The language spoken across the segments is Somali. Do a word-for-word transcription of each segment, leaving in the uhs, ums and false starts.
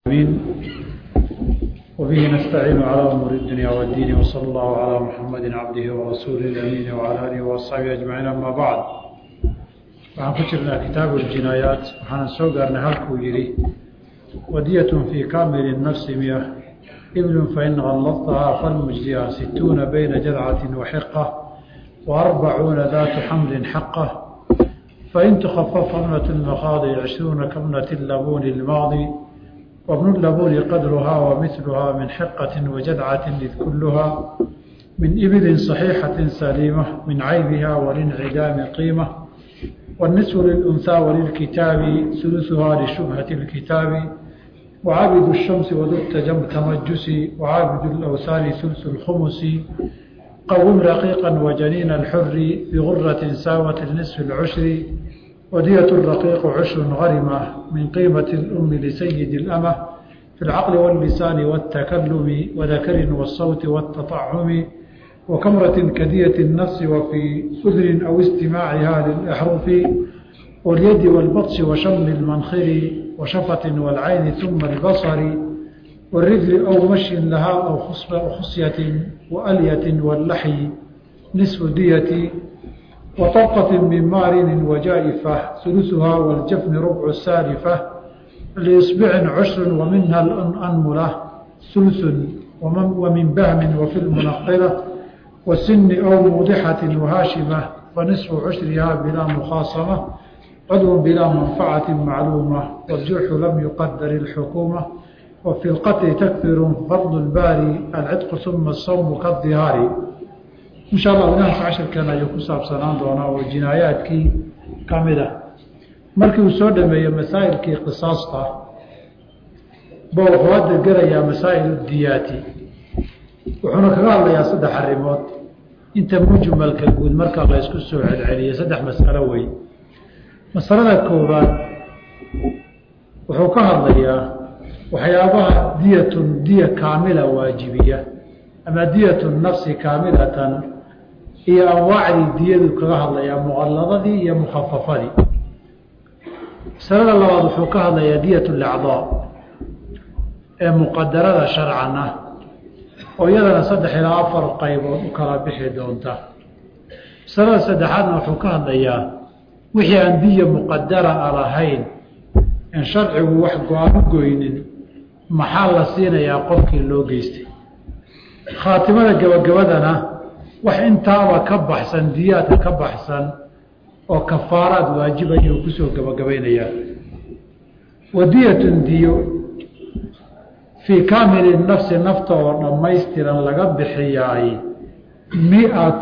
آمين. وبه نستعين على أمور الدنيا والدين، وصلى الله على محمد عبده ورسوله الأمين وعلى آله وأصحابه أجمعين. أما بعد، waxaan ku jirnaa kitaabu اljinaayaat. waxaan soo gaarnay halkuu yidhi wadiyatun fii kaamili nafsi miya iblun fain qalladtahaa falmujziha situuna bayna jadcatin waxiqa waarbacuuna daatu xamlin xaqa fain tukhafafa ibnat lmakhaadi cishruuna kabnati labuuni lmaadi wabnu labuuni qadruhaa wamithluhaa min xiqatin wajadcatin id kulluhaa min ibilin saxiixatin saliima min caybiha walincidaami qiima والنصف للأنثى وللكتاب ثلثها لشبهة الكتاب وعابد الشمس وذو التمجس وعابد الأوثان ثلث الخمس قوم رقيقا وجنين الحر بغرة ساوة النصف العشر ودية الرقيق عشر غرمة من قيمة الأم لسيد الأمة في العقل واللسان والتكلم وذكر والصوت والتطعم وكمرة كدية النفس وفي أذن أو استماعها للأحرف واليد والبطش وشم المنخر وشفة والعين ثم البصر والرجل أو مشي لها أو خصية وألية واللحي نصف دية وطلقة من مارن وجائفة ثلثها والجفن ربع السالفة لإصبع عشر ومنها الأنملة ثلث ومن بهم وفي المنقلة والسن أو موضحة وهاشمة ونصف عشرها بلا مخاصمة عضو بلا منفعة معلومة والجرح لم يقدر الحكومة وفي القتل تكثر فضل الباري العتق ثم الصوم كالظهار. إن شاء الله بناس عشر كان يكسب سنان دونا والجنايات كي كاملة مركي وسودة من مسائل كي قصاصة بوحوات القرية مسائل الدياتي وحنا كقال يا صدح الريموت انت مجمل كالقود مركا الله يسكو السوع العليا صدح مسألة وي مسألة كوبان وحوكها الله وحيابها دية دية كاملة واجبية أما دية النفس كاملة هي أنواع الدية كقال الله يا مغلظة دي يا مخففة دي مسألة الله وحوكها الله يا دية الأعضاء مقدرة شرعنا oo iyadana saddex ilaa afar qaybood u kala bixi doonta. Masalada saddexaadna wuxuu ka hadlayaa wixii aan diya muqadara lahayn in sharcigu wax go'aan goynin maxaa la siinayaa qofkii loo geystay. khaatimada gabagabadana wax intaaba ka baxsan diyaadka ka baxsan oo kafaaraad waajibaya uu kusoo gabagabaynayaa. wadiyatun diyo في كامل النفس نفط ونميسترا لقد بحياي مئة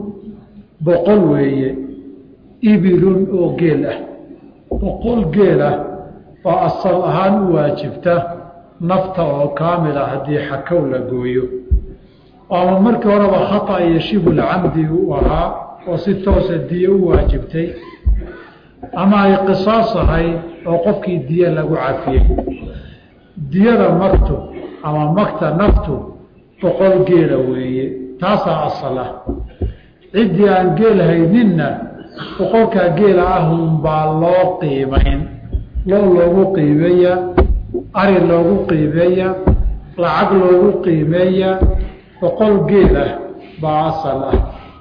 بقلوية إبل أو جيلة بقول جيلة فأصلها واجبته نفط وكاملة هدي حكولة قويو ومن مرك وربا خطأ يشيب العمد وها وستة وسدية واجبتي أما قصاصها وقفك الدية لقو عافية diyada magtu ama magta naftu boqol geela weeye taasaa asala ciddii aan geel hayninna boqolkaa geela ah unbaa loo qiimayn loo loogu qiimeeya ari loogu qiimeeya lacag loogu qiimeeya boqol geelah baa asal ah.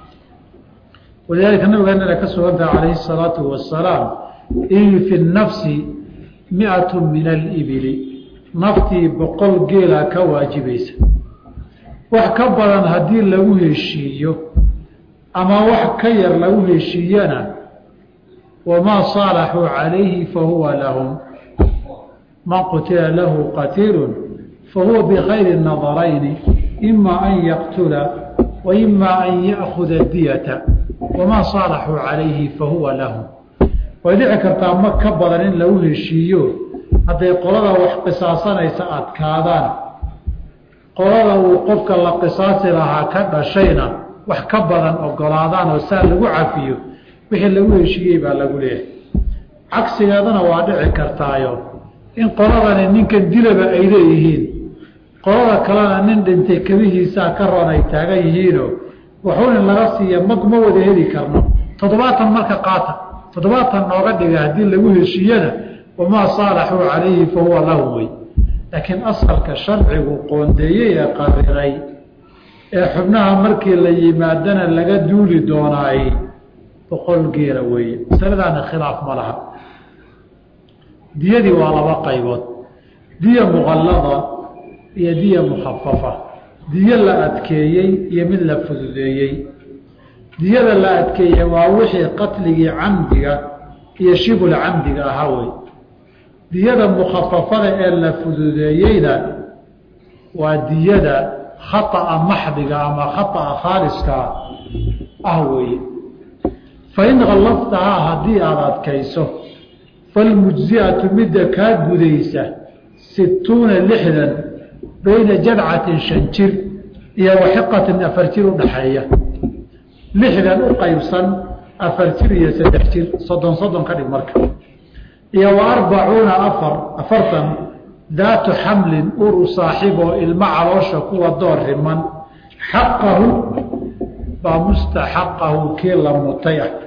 walidaalika nabigeennana ka sugantaha calayhi salaatu wasalaam in fi nnafsi mi'atu min alibili naftii boqol geela ka waajibaysa. wax ka badan haddii lagu heshiiyo ama wax ka yar lagu heshiiyana wamaa saalaxuu calayhi fahuwa lahum man qutila lahu qatiilun fahuwa bikhayri nadarayni ima an yaqtula wa ima an ya'khuda diyata wamaa saalaxuu calayhi fahuwa lahum. way dhici kartaa ma ka badan in lagu heshiiyo hadday qolada wax qisaasanaysa adkaadaan qolada uu qofka la qisaasi lahaa ka dhashayna wax ka badan ogolaadaan oo saa lagu cafiyo wixii lagu heshiiyey baa lagu leeyahay. cagsigeedana waa dhici kartaayo in qoladani ninkan dilaba ay leeyihiin qolada kalena nin dhintay kabihiisaa ka roon ay taagan yihiinoo waxuun in laga siiya mag ma wada heli karno toddobaatan marka qaata toddobaatan nooga dhiga haddii lagu heshiiyana wamaa saalaxuu calayhi fahuwa lahu way laakiin asalka sharcigu qoondeeyey ee qariray ee xubnaha markii la yimaadana laga duuli doonaay boqol geela weeye masaladaana khilaaf ma laha diyadii waa laba qaybood diya muqallada iyo diya mukhafafa diyo la adkeeyey iyo mid la fududeeyey diyada la adkeeyey waa wixii qatligii camdiga iyo shibul camdiga ahaa wey diyada mukhafafada ee la fududeeyeyna waa diyada khata'a maxdiga ama khata'a khaaliska ah weeye fain khallaftahaa haddii aada adkayso falmujzi'atu midda kaa gudaysa sittuuna lixdan bayna jadcatin shan jir iyo waxiqatin afar jir udhaxeeya lixdan u qaybsan afar jir iyo saddex jir soddon soddon ka dhig marka iyo wa arbacuuna afar afartan daatu xamlin uru saaxiib oo ilmo caloosha kuwa door riman xaqahu baa mustaxaqahu kii la mutay ah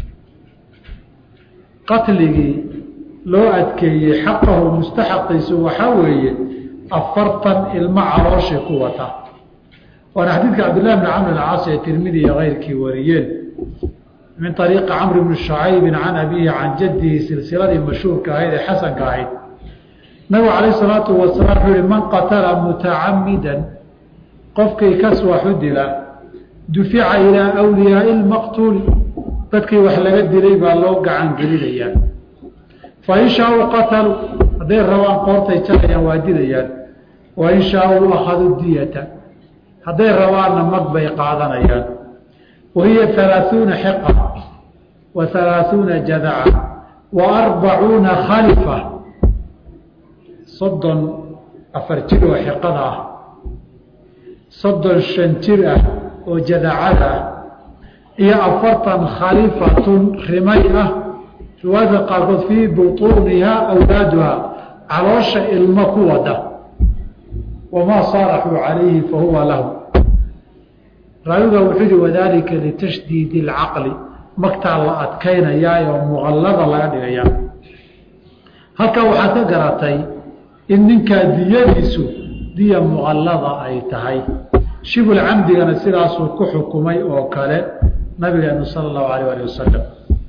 qatligii loo adkeeyey xaqahu mustaxaqiisu waxaa weeye afartan ilmo calooshii ku wata waana xadiidka cabdillahi bni camr alcaas ee tirmidi iyo keyrkii wariyeen min ariiqi camr bni shucaybin can abihi can jaddihi silsiladii mashhuurka ahayd ee xasanka ahayd nabigu calayh salaatu wasalaam wuxuu yihi man qatala mutacamidan qofkii kas waxu dila dufica ilaa wliyaai lmaqtuuli dadkii wax laga dilay baa loo gacan gelinayaa fain shaauu qataluu hadday rabaan qoortay jarayaan waa dilayaan wain shaauu akhaduu diyata hadday rabaanna mag bay qaadanayaan wahiya halaaثuuna xiqa wa halaaثuuna jadaca wa arbacuuna khalifa soddon afar jir oo xiqada ah soddon shan jir ah oo jadacada ah iyo afartan khalifatun rimay ah riwaayadka qaarkood fii butuunihaa awlaaduhaa caloosha ilmo ku wada wamaa saaraxuu calayhi fahuwa lahu raawiga wuxuu yihi wadaalika litashdiidi اlcaqli magtaa la adkaynayaa oo muqallada laga dhigayaa halkaa waxaad ka garatay in ninkaa diyadiisu diya muqallada ay tahay shibul camdigana sidaasuu ku xukumay oo kale nabigeenu sala allahu alayh ali wasalam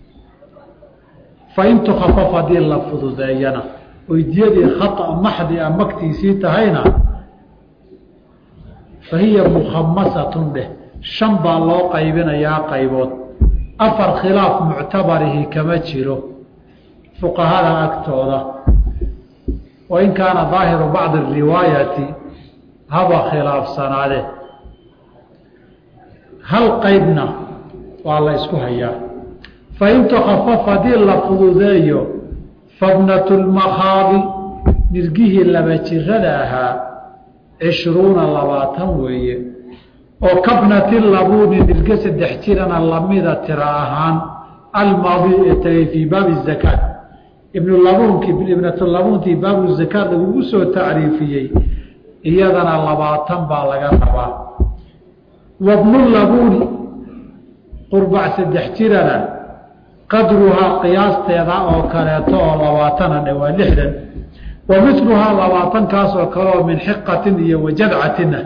fain tukafaf haddii la fududeeyana oy diyadii khata maxdi a magtiisii tahayna fa hiya mukhamasatun dheh shan baa loo qaybinayaa qaybood afar khilaaf muctabarihi kama jiro fuqahada agtooda wain kaana daahiru bacdi riwaayati haba khilaafsanaade hal qaybna waa la isku hayaa fain tukafaf haddii la fududeeyo fabnatu lmakhaadi nirgihii laba jirada ahaa cishruuna labaatan weeye oo kabnati labuuni nirge saddex jirana lamida tira ahaan almaadi ee tagay fii baabi zakaat ibnulabuunki ibnatulabuuntii baabu zakaat lagugu soo tacriifiyey iyadana labaatan baa laga rabaa wabnulabuuni qurbac saddex jirana qadruhaa qiyaasteeda oo kaleeto oo labaatana dhe waa lixdan wa miluhaa labaatankaas oo kale oo min xiqatin iyo wajadcatina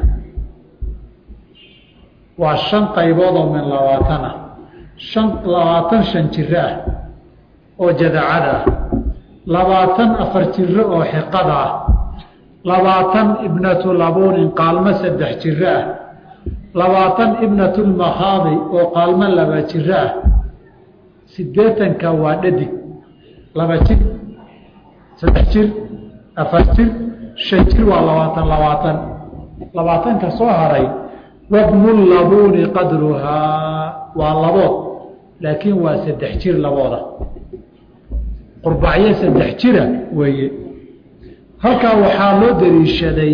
waa shan qaybood oo min labaatan ah shan labaatan shan jiro ah oo jadacada ah labaatan afar jiro oo xiqada ah labaatan ibnatu labuunin qaalmo saddex jiro ah labaatan ibnatulmakhaadi oo qaalmo laba jiro ah sideetanka waa dhadig laba jir saddex jir afar jir shan jir waa labaatan labaatan labaatanka soo haray wabnulabuuni qadruhaa waa labood laakiin waa saddex jir labooda qurbacyo saddex jira weeye halkaa waxaa loo daliishaday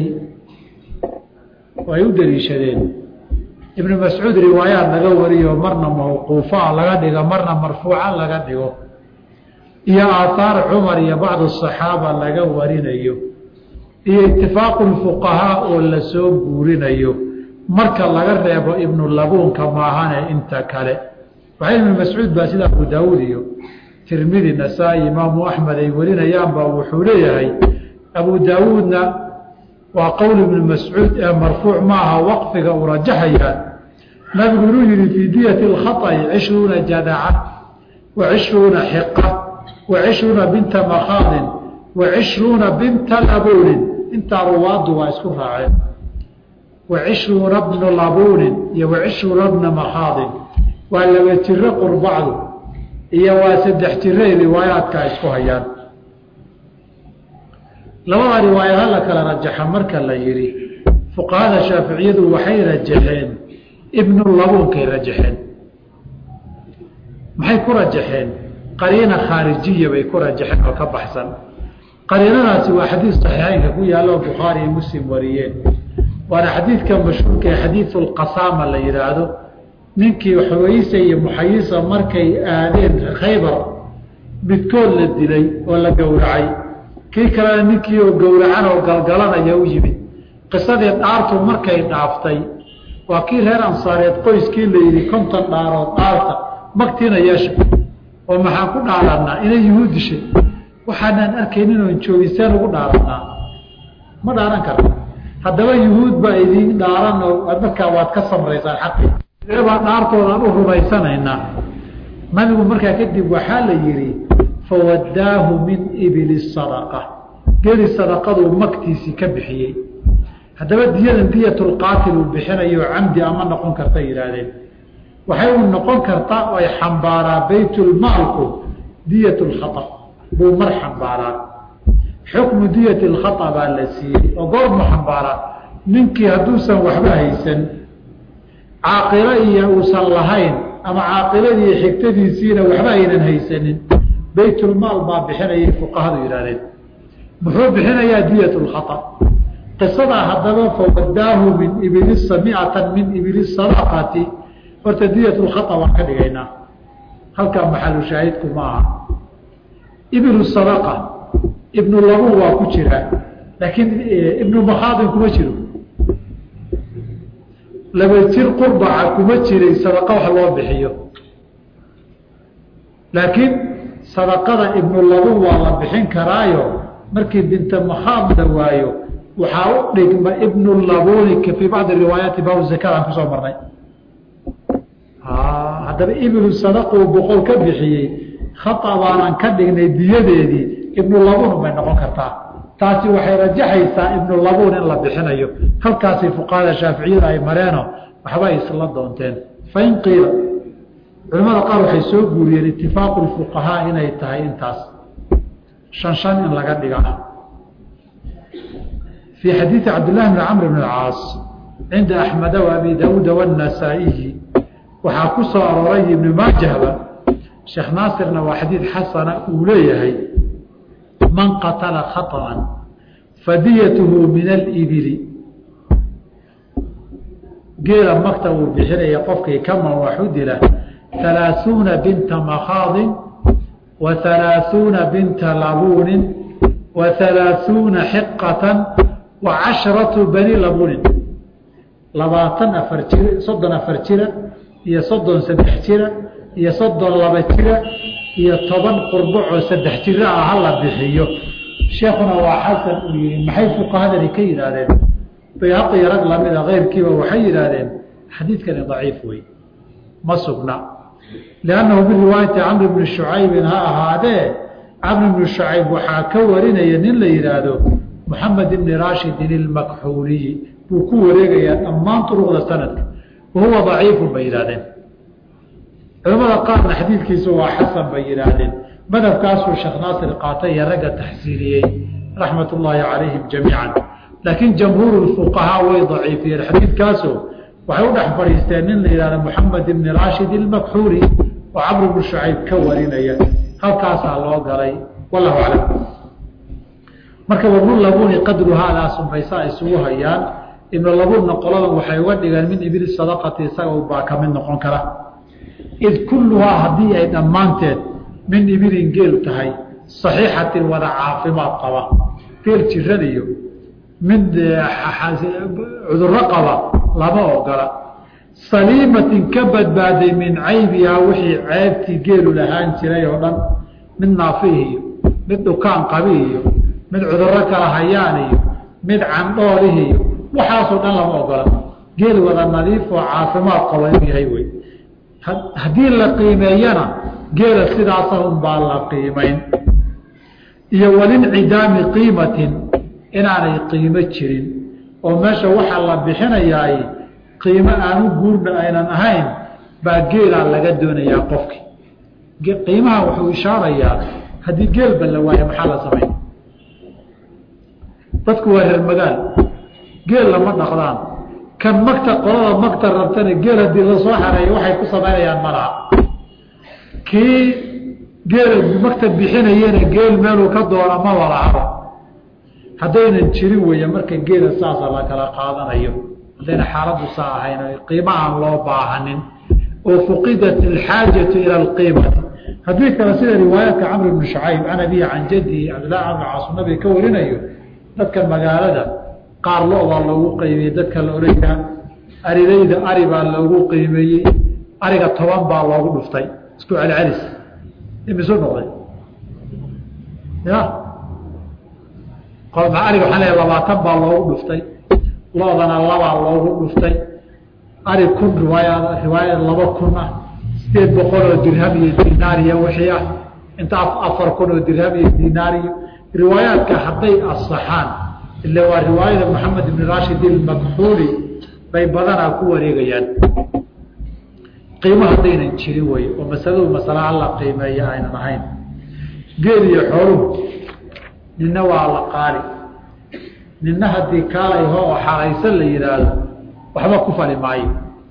ay u daliishadeen ibnu mascuud riwaayaad laga wariyo marna mawquufa laga dhigo marna marfuuca laga dhigo iyo aathaar cumar iyo bacdu saxaaba laga warinayo iyo itifaaqu lfuqahaa oo lasoo guurinayo marka laga reebo ibnu labuunka maahane inta kale waxay ibnu mascuud baa sida abu daawuud iyo tirmidi nasaa-i imaamu axmed ay warinayaanba wuxuu leeyahay abu daawuudna وقول ابن مسعود مرفوع معها وقفك ورجحها نبي يريد في دية الخطأ عشرون جدعة وعشرون حقة وعشرون بنت مخاض وعشرون بنت لبون انت رواد واسكرها عين وعشرون ابن لبون وعشرون ابن مخاض ولا يترقوا بعض هي واسد احتري روايات كاسكوها يان لما رواية لك لرجح مركا لا يري فقهاء الشافعية وحي رجحين ابن اللبون كي رجحين maxay ku rajaxeen qariina khaarijiya bay ku rajaxeen oo ka baxsan qariinadaasi waa xadiis saxiixaynka ku yaalo Bukhari iyo Muslim wariyeen waana xadiidka mashhuurka ee xadiithul qasama la yiraahdo ninkii Xuwaysa iyo Muxayisa markay aadeen Khaybar midkood la dilay oo la gowracay kii kale ninkii oo gowracan oo galgalanaya u yimid qisadii dhaartu markay dhaaftay waa kii reer Ansaareed qoyskii la yiri konton dhaarood dhaarta magtiina yeesha oo maxaan ku dhaaranaa inay yuhuud dishay waxaan arkaynin oo joogisaan ugu dhaaranaa ma dhaaran karto haddaba yuhuud baa idin dhaaran oo marka waad ka samreysaan xaqi reeba dhaartooda u rumaysanaynaa nabigu markaa kadib waxaa la yiri fawadaahu min ibli sadaqa geli sadaqadu magtiisi ka bixiyay haddaba diyadan diyatul qaatil uu bixinayo camdi ama noqon karta yiraahdeen waxay u noqon kartaa oo ay xambaaraa baytul maalku diyatul khata buu mar xambaaraa xukmu diyatul khata baa la siiyey oo goor ma xambaaraa ninkii hadduusan waxba haysan caaqilo iyo uusan lahayn ama caaqiladii xigtadiisiina waxba aynan haysanin baytul maal baa bixinayay fuqahadu yiraahdeen muxuu bixinayaa diyatul khata qisada haddaba fawadaahu min iblis sami'atan min iblis sadaqati horta diyatul khata waan ka dhigaynaa halkaa maxalu shaahidku ma aha ibnu sadaqa ibnu labu waa ku jira laakiin ibnu makhaadin kuma jiro laba jir qurbaca kuma jiray sadaqa wax loo bixiyo laakiin sadaqada ibnu labu waa la bixin karaayo markii binta makhaad la waayo waxaa u dhigma ibnu labuni fii bacdi riwaayaati baabu zakada aan kusoo marnay haddaba ibnu sadaquu boqol ka bixiyey khata baanan ka dhignay diyadeedii ibnu labuun bay noqon kartaa taasi waxay rajaxaysaa ibnu labuun in la bixinayo halkaasay fuqahada shaaficiyada ay mareeno waxba ay isla doonteen fain qiila culamada qaar waxay soo guuriyeen itifaaqu lfuqahaa inay tahay intaas shan shan in laga dhiga fii xadiidi cabdillahi bni camr bn alcaas cinda axmeda wa abi daawuuda waannasaa'iyi waxaa ku soo arooray ibnu maajahba sheekh naasirna waa xadiid xasana uu leeyahay man qatala khaطأa fadiyatuhu min alibili geela magta uu bixinaya qofkii kama waxu dila halaaثuuna binta makhaadin wa halaaثuuna binta labuunin wa halaaثuuna xiqatan wa casharatu bani labuunin labaatan afar jir soddon afar jira iyo soddon saddex jira iyo soddon laba jira iyo toban qurbacoo saddex jira ah hala bixiyo sheekuna waa xasan uu yihi maxay fuqahadani ka yidhaahdeen bayhaqi rag lamida keyrkiiba waxay yidhaahdeen xadiidkani daciif wey ma sugna liannahu biriwaayati camr bni shucaybin ha ahaadee camr bni shucayb waxaa ka warinaya nin la yidhaahdo moxamed ibni raashidin ilmakxuuliyi buu ku wareegayaa dhammaan turuqda sanadka wahuwa daciifun bay yidhahdeen culamada qaarna xadiidkiisu waa xasan bay yidhaahdeen madhabkaasuu sheekh naasir qaatay iyo ragga taxsiiliyey raxmat ullaahi calayhim jamiican laakiin jamhuuru fuqahaa way daciifiyeen xadiidkaaso waxay u dhex fadhiisteen nin la yihahdo moxamed ibni raashid ilmakxuuri oo camr bnu shucayb ka warinaya halkaasaa loo galay wallahu aclam marka wabnu labuuni qadru haadaa sunbaysa ay isugu hayaan ibnu labuunna qoladan waxay uga dhigeen min ibili sadaqati isaga baa ka mid noqon kara id kulluhaa haddii ay dhammaanteed min ibilin geel tahay saxiixatin wada caafimaad qaba geel jiran iyo mid cudurro qaba lama ogola saliimatin ka badbaaday min caybihaa wixii ceebtii geelu lahaan jiray oo dhan mid naafihi iyo mid dhukaan qabi iyo mid cudurro kala hayaan iyo mid candhoolihii waxaasoo dhan lama ogola geel wada nadiif oo caafimaad qaba inuu yahay wey haddii la qiimeeyana geela sidaasa unbaa la qiimayn iyo walincidaami qiimatin inaanay qiimo jirin oo meesha waxaa la bixinayaay qiimo aanu guurna aynan ahayn baa geelaa laga doonayaa qofki qiimaha wuxuu ishaarayaa haddii geelba la waayo maxaa la samayn dadku waa reer magaal geel lama dhaqdaan kan magta qolada magta rabtana geel haddii la soo xareeyo waxay ku samaynayaan malaha kii geela magta bixinayena geel meeluu ka doona ma walahaba haddaynan jirin weeye marka geela saasa la kala qaadanayo haddayna xaaladdu saa ahayn qiimo aan loo baahanin oo fuqidat alxaajatu ila alqiimati haddii kale sida riwaayaadka camr ibnu shucayb can abihi can jadihi cabdillahi camr caas nabiga ka warinayo dadka magaalada qaar lo-baa loogu qiimeeyey dadka la orayka aridayda ari baa loogu qiimeeyey ariga toban baa loogu dhuftay isku celcelis imisu noqday ya qolma ariga waxaa leeyahay labaatan baa loogu dhuftay lo-dana labaa loogu dhuftay ari kun riwaayad riwaayad laba kun ah sideed boqol oo dirham iyo dinaariya wixii ah inta afar kun oo dirham iyo dinaariya riwaayaadka hadday asaxaan ila waa riwaayada maxamed ibn rashid ilmakxuuli bay badanaa ku wareegayaan qiimo haddaynan jirin wey oo masaladu masala alla qiimeeya aynan ahayn geel iyo xooluhu nina waa la qaali nina haddii kaalayho oo xaraysan la yidhaahdo waxba ku fali maayo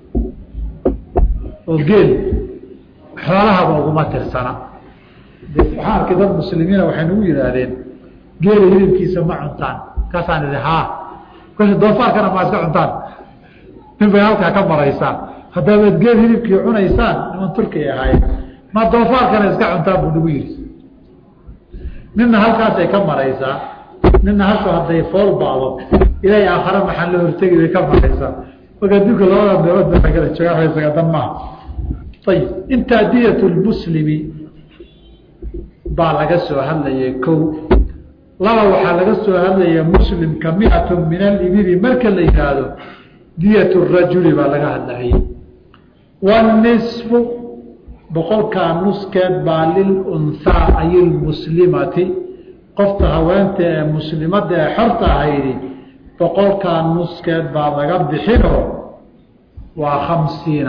oo geel xoolahaba uguma tirsana waxaa arkay dad muslimiina waxay nagu yidhaahdeen geela hilibkiisa ma cuntaan kaasaan idhi haa kolka doofaarkana ma iska cuntaan nin bay halkaa ka maraysaan haddaabaad geel hilibkii cunaysaan niman turkiya ahaayeen ma doofaarkana iska cuntaan buu nagu yidhi nina halkaasay ka maraysaa nina halka hadday fool bacdo ilaahay aakhare maxaa la hortegi bay ka maraysaa marka adduunka labada meelood baa kala jooga isaga dan maaha ayib intaa diyat lmuslimi baa laga soo hadlayay kow laba waxaa laga soo hadlaya muslimka miatun min alibili marka la yidhaahdo diyat rajuli baa laga hadlayay wanisfu boqolkaa nuskeed baa lilunhaa ay lmuslimati qofta haweenta ee muslimadda ee xorta ahaydi boqolkaa nuskeed baa laga bixino waa khamsiina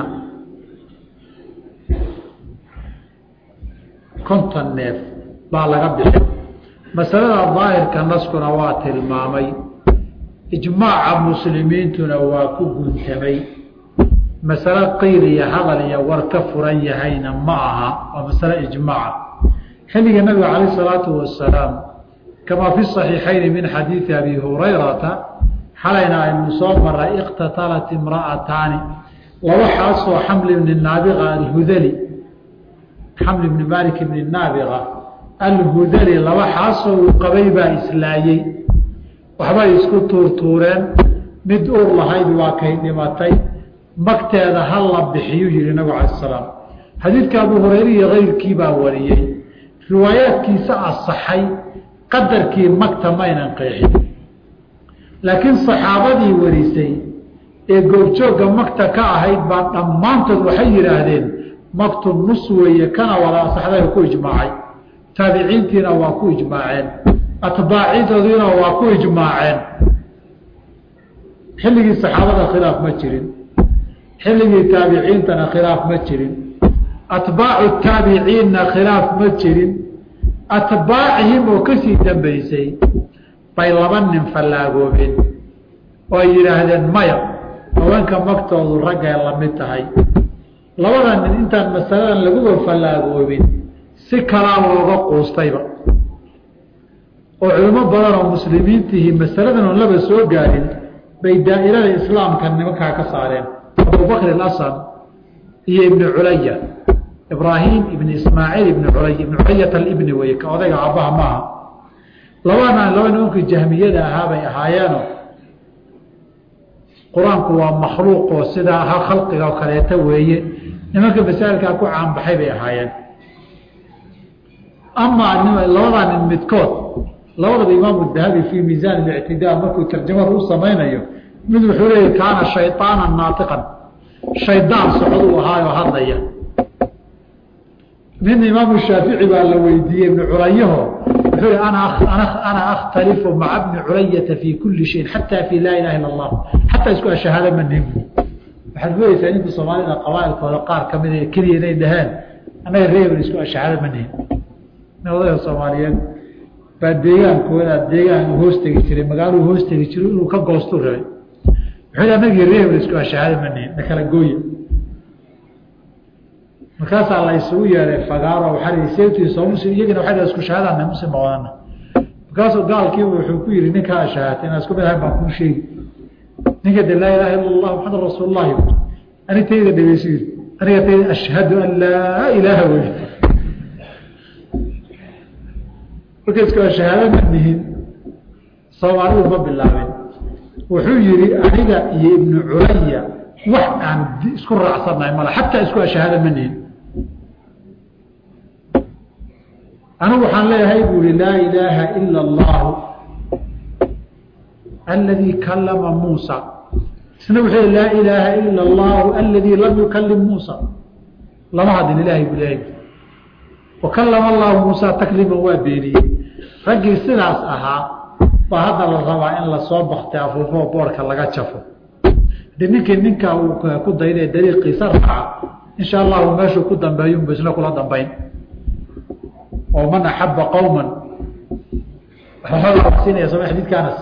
konton neef baa laga bixin masalada daahirka naskuna waa tilmaamay ijmaaca muslimiintuna waa ku guntamay masale qiil iyo hadal iyo war ka furan yahayna ma aha waa masale ijmaaca xilliga nabiga calayh isalaatu wasalaam kamaa fi saxiixayni min xadiidi abi hurayrata xalayna aynu soo maray iqtatalat imra'ataani laba xaasoo xamli bni naabiqa alhudali xamli bni malik bni naabiqa alhudali laba xaasoo uu qabay baa islaayey waxbay isku tuurtuureen mid uur lahayd waa kay dhimatay magteeda ha la bixiyuu yihi nabigu cala salaam xadiidka abu hurayre iyo keyrkii baa wariyey riwaayaadkiisa asaxay qadarkii magta maynan qeexin laakiin saxaabadii warisay ee goobjoogga magta ka ahayd baa dhammaantood waxay yidhaahdeen magtu nus weeye kana wada asaxday ku ijmaacay taabiciintiina waa ku ijmaaceen atbaacidoodiina waa ku ijmaaceen xilligii saxaabada khilaaf ma jirin xilligii taabiciintana khilaaf ma jirin atbaacu taabiciinna khilaaf ma jirin atbaacihim oo kasii dambaysay bay laba nin fallaagoobeen oo ay yidhaahdeen maya haweenka magtoodu raggay la mid tahay labada nin intaan masaladan laguba fallaagoobin si kalaa looga quustayba oo culimo badan oo muslimiintihii masaladan oon laba soo gaarin bay daa'irada islaamka nimankaa ka saareen abubakr alasam iyo ibnu culaya ibraahim ibn ismaaciil ibn culay ibn culayat alibni wey ka odayga aabbaha maaha labana laba nimankii jahmiyada ahaa bay ahaayeeno qur-aanku waa makhluuq oo sidaa ha khalqiga oo kaleeta weeye nimanka masaa'ilkaa ku caanbaxay bay ahaayeen amaa labadaa nin midkood labadaba imaamu dahabi fii miisaan اlictidaa markuu tarjamada u samaynayo mid wuxuu leeyahy kaana shayطaana naatiqan shaydaan socoduu ahaayo hadlaya. min imaamu shaafici baa la weydiiyey ibnu culayaho wuxuu hi ana akhtalifu maca bni culayata fii kuli shayin xataa fii laa ilaha illa allah xataa isku ashahaado ma nihin. waxaad moodeysaa ninka soomaalida qabaailkooda qaar kamid a keliya inay dhaheen annaga reebel isku ashahaado ma nihin. nin odayga soomaaliyeed baa deegaankooda deegaan hoos tegi jiray magaaluu hoos tegi jiray inuu ka goostuu rabay wuxuu anagii reebel isku ashahaado ma nihin na kala gooya. markaasaa la isugu yeeray fagaaro waaa seeftii soo muslim iyagina waa isku shahaadana muslim ma wadana. markaasuu gaalkiiba wuxuu ku yihi ninkaa ashahaatay inaa isku mid ahayn baan kuu sheegi ninka de laa ilaha illa allah maxamed rasuul llahi ani tayda dhegeyso yiri aniga tayda ashhadu an laa ilaaha wey. marka isku ashahaado ma nihin soomaalidu ma bilaabin. wuxuu yihi aniga iyo ibnu culaya wax aan isku raacsannahay male xataa isku ashahaado ma nihin. anigu waxaan leeyahay buu ihi laa ilaaha ila allahu aladii kalama muusa isna wuxuu yihi laa ilaaha ila allahu aladii lam yukalim muusa lama hadin ilaahay buu leeyahay wakalama allahu muusa takliman waa beeniyey. raggii sidaas ahaa baa hadda la rabaa in lasoo baktay afuufo boorka laga jafo. de ninkii ninkaa uu ku dayday dariiqiisa raaca insha allahu meeshuu ku dambeeyunbu isna kula dambayn. oo man axaba qowman siinaya soma xadiidkaanas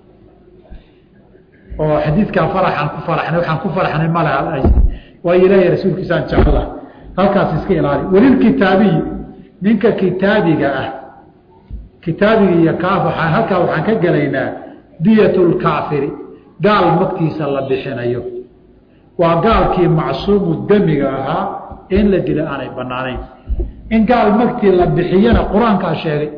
oo xadiidkaa faraxaan ku faraxnay waxaan ku faraxnay male waayo ilaahay rasuulkiisaan jecla halkaas iska ilaali. walilkitaabiyi ninka kitaabiga ah kitaabiga iyo kaaf waxaan halkaa waxaan ka gelaynaa diyat lkaafiri gaal magtiisa la bixinayo. waa gaalkii macsuumu damiga ahaa in la dilo aanay banaanayn. in gaal magtii la bixiyana qur-aankaa sheegay.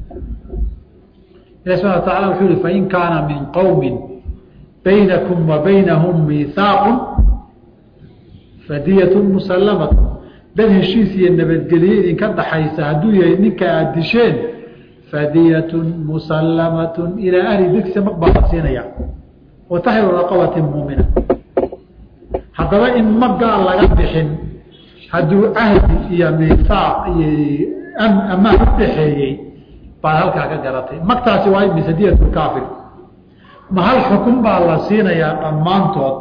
ilahi subana wa taala wuxuu yihi fain kaana min qowmin baynakum wa baynahum miihaaqun fadiyatun musallamatun dad heshiis iyo nabadgelye idinka dhaxaysa hadduu yahay ninka aada disheen fadiyatun musallamatun ilaa ahli degsa mag baa la siinaya wataxiru raqabatin muumina. haddaba in mag gaal laga bixin hadduu cahdi iyo miisaaq iyo amaan u dhaxeeyey baad halkaa ka garatay. magtaasi waa imise diyatulkaafir ma hal xukun baa la siinayaa dhammaantood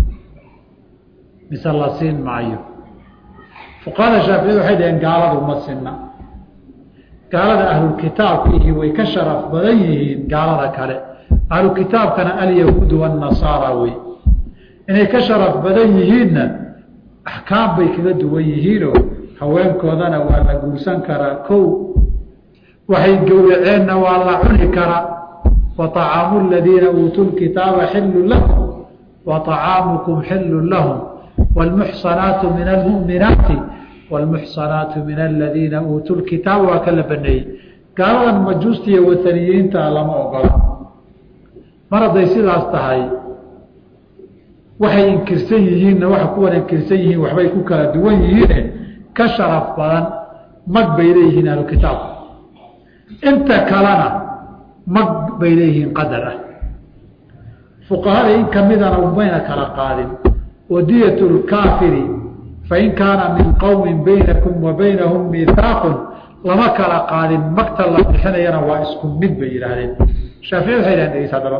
mise la siin maayo. fuqahada shaaficiyada waxay dhaheen gaaladu ma sinna. gaalada ahlulkitaabkiihi way ka sharaf badan yihiin gaalada kale. ahlukitaabkana alyahuudu wanasaara wey. inay ka sharaf badan yihiinna axkaam bay kaga duwan yihiinoo haweenkoodana waa la guursan karaa kow waxay gowraceenna waa la cuni karaa. wa طacaamu aladiina uutuu lkitaaba xillu lakum wa طacaamukum xillu lahum wاlmuxsanaatu min almu'minaati wاlmuxsanaatu min aladiina uutuu lkitaaba waa ka la baneeyey. gaaladan majuusta iyo wataniyiinta lama ogola. mar hadday sidaas tahay waxay inkirsan yihiinna waxa kuwan inkirsan yihiin waxbay ku kala duwan yihiine ka sharaf badan mag bay leeyihiin ahlukitaabka. inta kalena mag bay leeyihiin qadar ah. fuqahada in kamidana umayna kala qaadin. wadiyat lkaafiri fain kaana min qowmin baynakum wa baynahum miihaaqun lama kala qaadin. magta la bixinayana waa isku mid bay yidhaahdeen. shaafici waxay dhahan dhegeys haddaba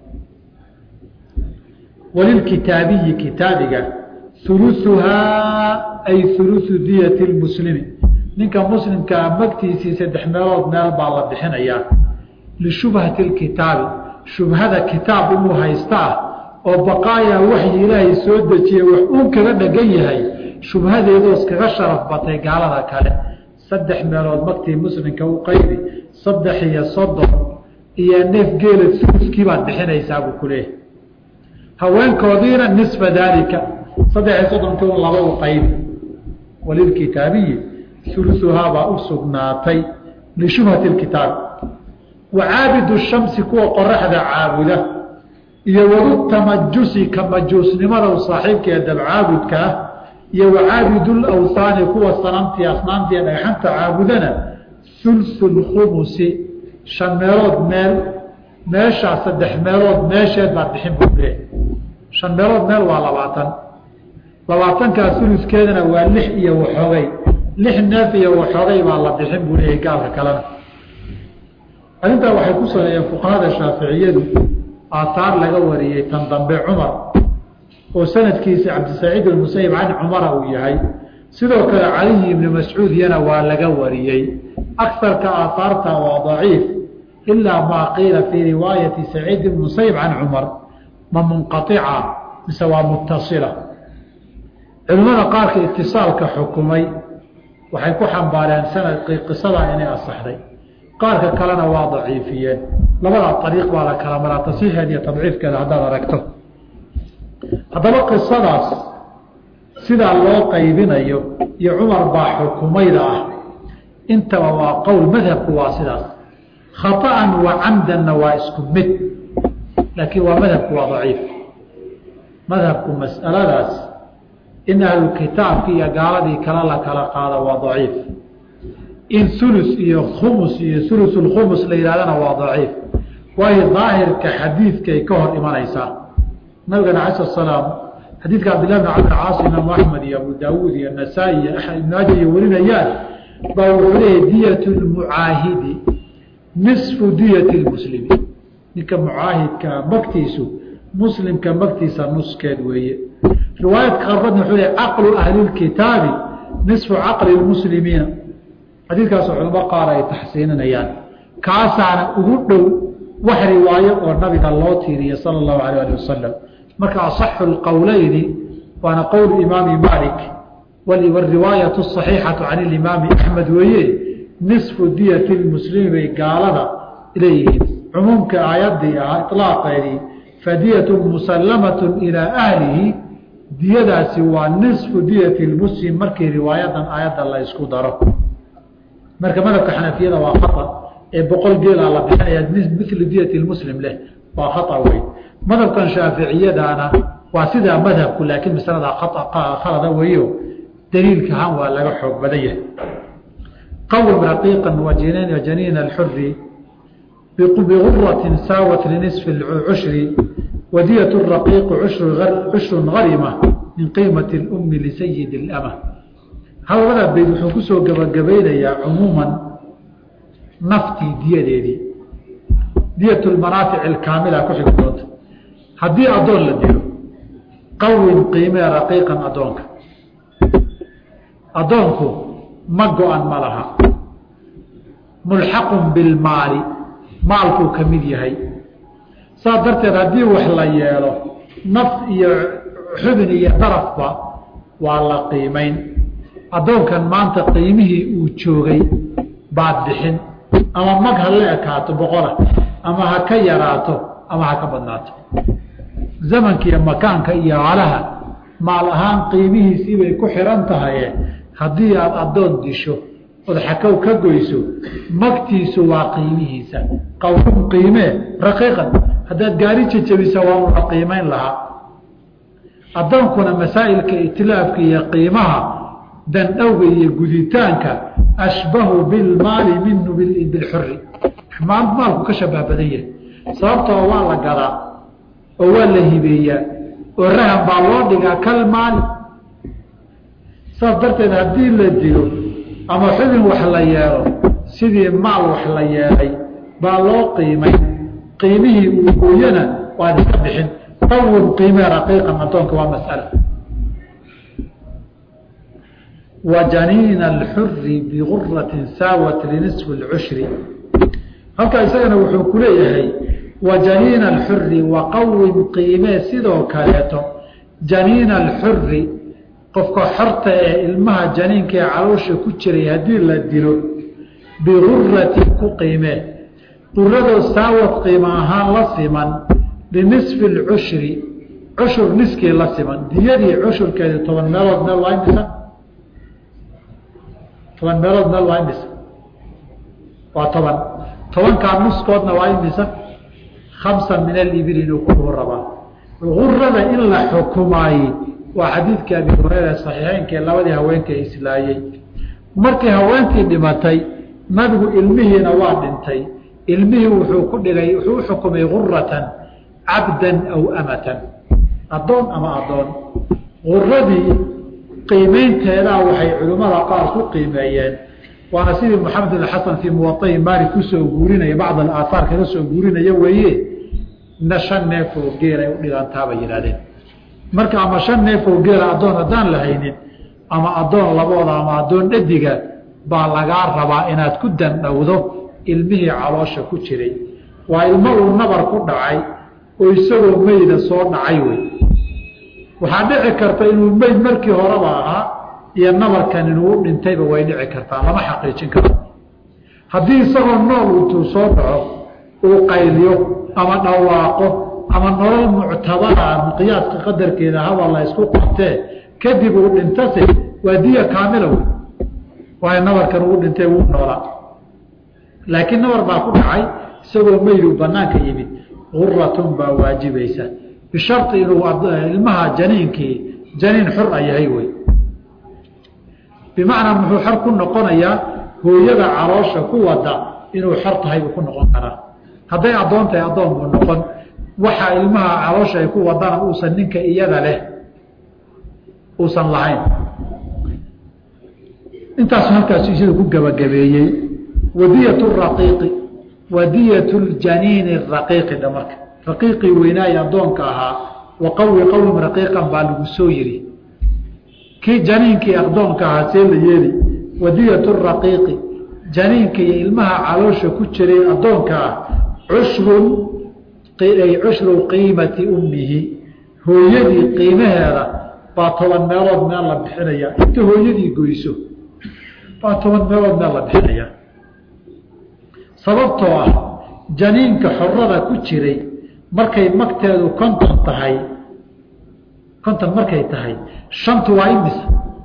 walilkitaabiyi kitaabiga uluuhaa ay ulusu diyati lmuslimi ninka muslimkaa magtiisii saddex meelood meel baa la bixinayaa. lishubhati lkitaabi shubhada kitaab inuu haysta ah oo baqaayaa waxyi ilaahay soo dejiye wax uu kaga dhagan yahay shubhadeedoos kaga sharaf batay gaalada kale. saddex meelood magtii muslimka u qaybi saddex iyo soddon iyo neef geela suluskii baad bixinaysaa buu ku leeyahay. haweenkoodiina nisfa daalika saddex iyo soddonki un laba u qaybi. walilkitaabiyi ulusuhaa baa u sugnaatay lishubhati lkitaab. wa caabidu shamsi kuwa qoraxda caabuda iyo wadutamajusi ka majuusnimada saaxiibka ee dabcaabudka ah iyo wa caabidulawhaani kuwa sanamtii asnaamtii dhagxanta caabudana sulsu lkhumusi shan meelood meel meeshaa saddex meelood meesheed baad bixin buu leeyahay shan meelood meel waa labaatan labaatankaas uluskeedana waa lix iyo waxoogay lix neef iyo waxoogay baa la bixin buu leeyahay gaalka kalena arrintaa waxay ku saleeyeen fuqahada shaaficiyadu aataar laga wariyey tan dambe cumar oo sanadkiisa cabdisaciid almusayib can cumara uu yahay sidoo kale caliyi ibni mascuud yana waa laga wariyey akarka aataarta waa daciif ilaa maa qiila fii riwaayati saciid ibn musayib can cumar ma munqaica mise waa mutasila culimada qaarka itisaalka xukumay waxay ku xambaareen sanadkii qisada inay asaxday qaarka kalena waa daciifiyeen labada ariiq baa la kala maraa tasiixeed iyo tadciifkeeda haddaad aragto haddaba qisadaas sidaa loo qaybinayo iyo cumar baa xukumayda ah intaba waa qowl madhabku waa sidaas khaطa'an wa camdanna waa isku mid laakiin waa madhabku waa daciif madhabku mas'aladaas in ahlukitaabki iyo gaaladii kale la kala qaado waa daciif in ulus iyo khumus iyo ulusulkhumus la yidhahdana waa daciif waayo daahirka xadiidkay ka hor imanaysaa nabigana ala slat slaam xadiidka cabdillahi bn cabdi caas imaamu axmed iyo abu daawuud iyo nasaa-i iyo ibn maaja iyo warinayaan baa wuxuu leeyahy diyat lmucaahidi nisfu diyati lmuslimi ninka mucaahidkaa magtiisu muslimka magtiisa nuskeed weeye riwaayadka qaarkoodna wuxuu leeyahy caqlu ahli lkitaabi nisfu caqli lmuslimiina xadiidkaasoo culamo qaar ay taxsiininayaan kaasaana ugu dhow wax riwaayo oo nabiga loo tiiriye sala allahu alayh ali wasalam marka asaxu lqowleyni waana qowl imaami malik wariwaayatu asaxiixatu can ilimaami axmed weeye nisfu diyati lmuslimi bay gaalada leeyihiin cumuumka aayaddii ahaa ilaaqeedii fadiyatu musallamatun ilaa ahlihi diyadaasi waa nisfu diyati lmuslim markii riwaayadan aayadda la ysku daro marka madhabka xanafiyada waa khaa ee boqol geelaa la bixinaya mil diyati lmuslim leh waa khaa wey madhabkan shaaficiyadaana waa sidaa madhabku laakiin masaladaa khalada weeyo daliilka ahaan waa laga xoog badan yahay qawm raqiiqan wajaniina alxuri biguratin saawat linisfi cushri wadiyat raqiiqu cushrun garima min qiimati اlumi lisayidi اlama halabada bayd wuxuu kusoo gabagabaynayaa cumuuman naftii diyadeedii diyat lmanaafic alkaamila ku xigi doonta haddii addoon la dilo qawin qiimee raqiiqan addoonka addoonku ma go-an ma laha mulxaqun bilmaali maalkuu ka mid yahay saas darteed haddii wax la yeelo naf iyo xubin iyo darafba waa la qiimayn addoonkan maanta qiimihii uu joogay baad bixin ama mag ha la ekaato boqola ama ha ka yaraato ama ha ka badnaato zamanka iyo makaanka iyo halaha maal ahaan qiimihiisii bay ku xiran tahaye haddii aada addoon disho ood xakow ka goyso magtiisu waa qiimihiisa qawlun qiimee raqiiqan haddaad gaari jejebisa waa una qiimayn lahaa addoonkuna masaa'ilka itilaafka iyo qiimaha dandhowga iyo guditaanka ashbahu bilmaali minu bilxuri maal maalku ka shabah badan yahay sababtoo waa la gadaa oo waa la hibeeyaa oo rahan baa loo dhigaa kal maali saas darteed haddii la dilo ama xubin wax la yeelo sidii maal wax la yeelay baa loo qiimay qiimihii uu gooyana waad iska bixin qawun qiimee raqiiqan addoonka waa mas'ala wajaniina alxuri biguratin saawat linisfi lcushri halkaa isagana wuxuu ku leeyahay wajaniina alxuri wa qawin qiimee sidoo kaleeto janiina alxuri qofka xorta ee ilmaha janiinka ee caloosha ku jiray haddii la dilo biguratin ku qiimee quradoo saawad qiimo ahaan la siman linisfi lcushri cushur niskii la siman diyadii cushurkeedii toban meelood meel waa imisa toban meelood meel waa imisa waa toban tobankaa nuskoodna waa imisa khamsa min alibili inuu ku rabaa gurada in la xukumaayey waa xadiidkii abi hureyra saxiixeynkaee labadii haweenka islaayey markii haweenkii dhimatay nabigu ilmihiina waa dhintay ilmihii wuxuu ku dhigay wuxuu u xukumay guratan cabdan aw amatan addoon ama addoon guradii qiimeynteedaa waxay culimmada qaar ku qiimeeyeen waana sidii maxamed bin xasan fii muwaطahi maalik kusoo guurinaya bacd alaahaar kaga soo guurinaya weeye na shan neef oo geelay u dhigantaa bay yidhahdeen marka ama shan neef oo geela addoon haddaan lahaynin ama addoon labooda ama addoon dhadiga baa lagaa rabaa inaad ku dandhowdo ilmihii caloosha ku jiray waa ilmo uu nabar ku dhacay oo isagoo meyda soo dhacay wey waxaa dhici karta inuu meyd markii horeba ahaa iyo nabarkan inuu dhintayba way dhici kartaa lama xaqiijin karo haddii isagoo nool intuu soo dhaco uu qayliyo ama dhawaaqo ama nolol muctabara qiyaaska qadarkeeda haba la isku qabtee kadib uu dhintase waa diya kaamila wey waayo nabarkan uu dhintay wuu noolaa laakiin nabar baa ku dhacay isagoo meydu banaanka yimid guratun baa waajibaysa bisharti inuu ilmaha janiinkii janiin xor a yahay wey bimacnaa muxuu xor ku noqonayaa hooyada caloosha ku wada inuu xor tahay buu ku noqon karaa hadday addoon tahay addoon buu noqon waxa ilmaha caloosha ay ku wadana uusan ninka iyada leh uusan lahayn intaasu halkaas sida ku gabagabeeyey wadiyat raqiiqi wadiyat ljaniini raqiiqi dhamarka raqiiqii weynaaye addoonka ahaa wa qawi qawlin raqiiqan baa lagu soo yiri kii janiinkii addoonka ahaa see la yeeli wadiyat raqiiqi janiinka iyo ilmaha caloosha ku jiray addoonka ah cushrun ay cushru qiimati ummihi hooyadii qiimaheeda baa toban meelood meel la bixinaya inta hooyadii goyso baa toban meelood meel la bixinaya sababtoo ah janiinka xorada ku jiray markay magteedu konton tahay konton markay tahay shantu waa imisa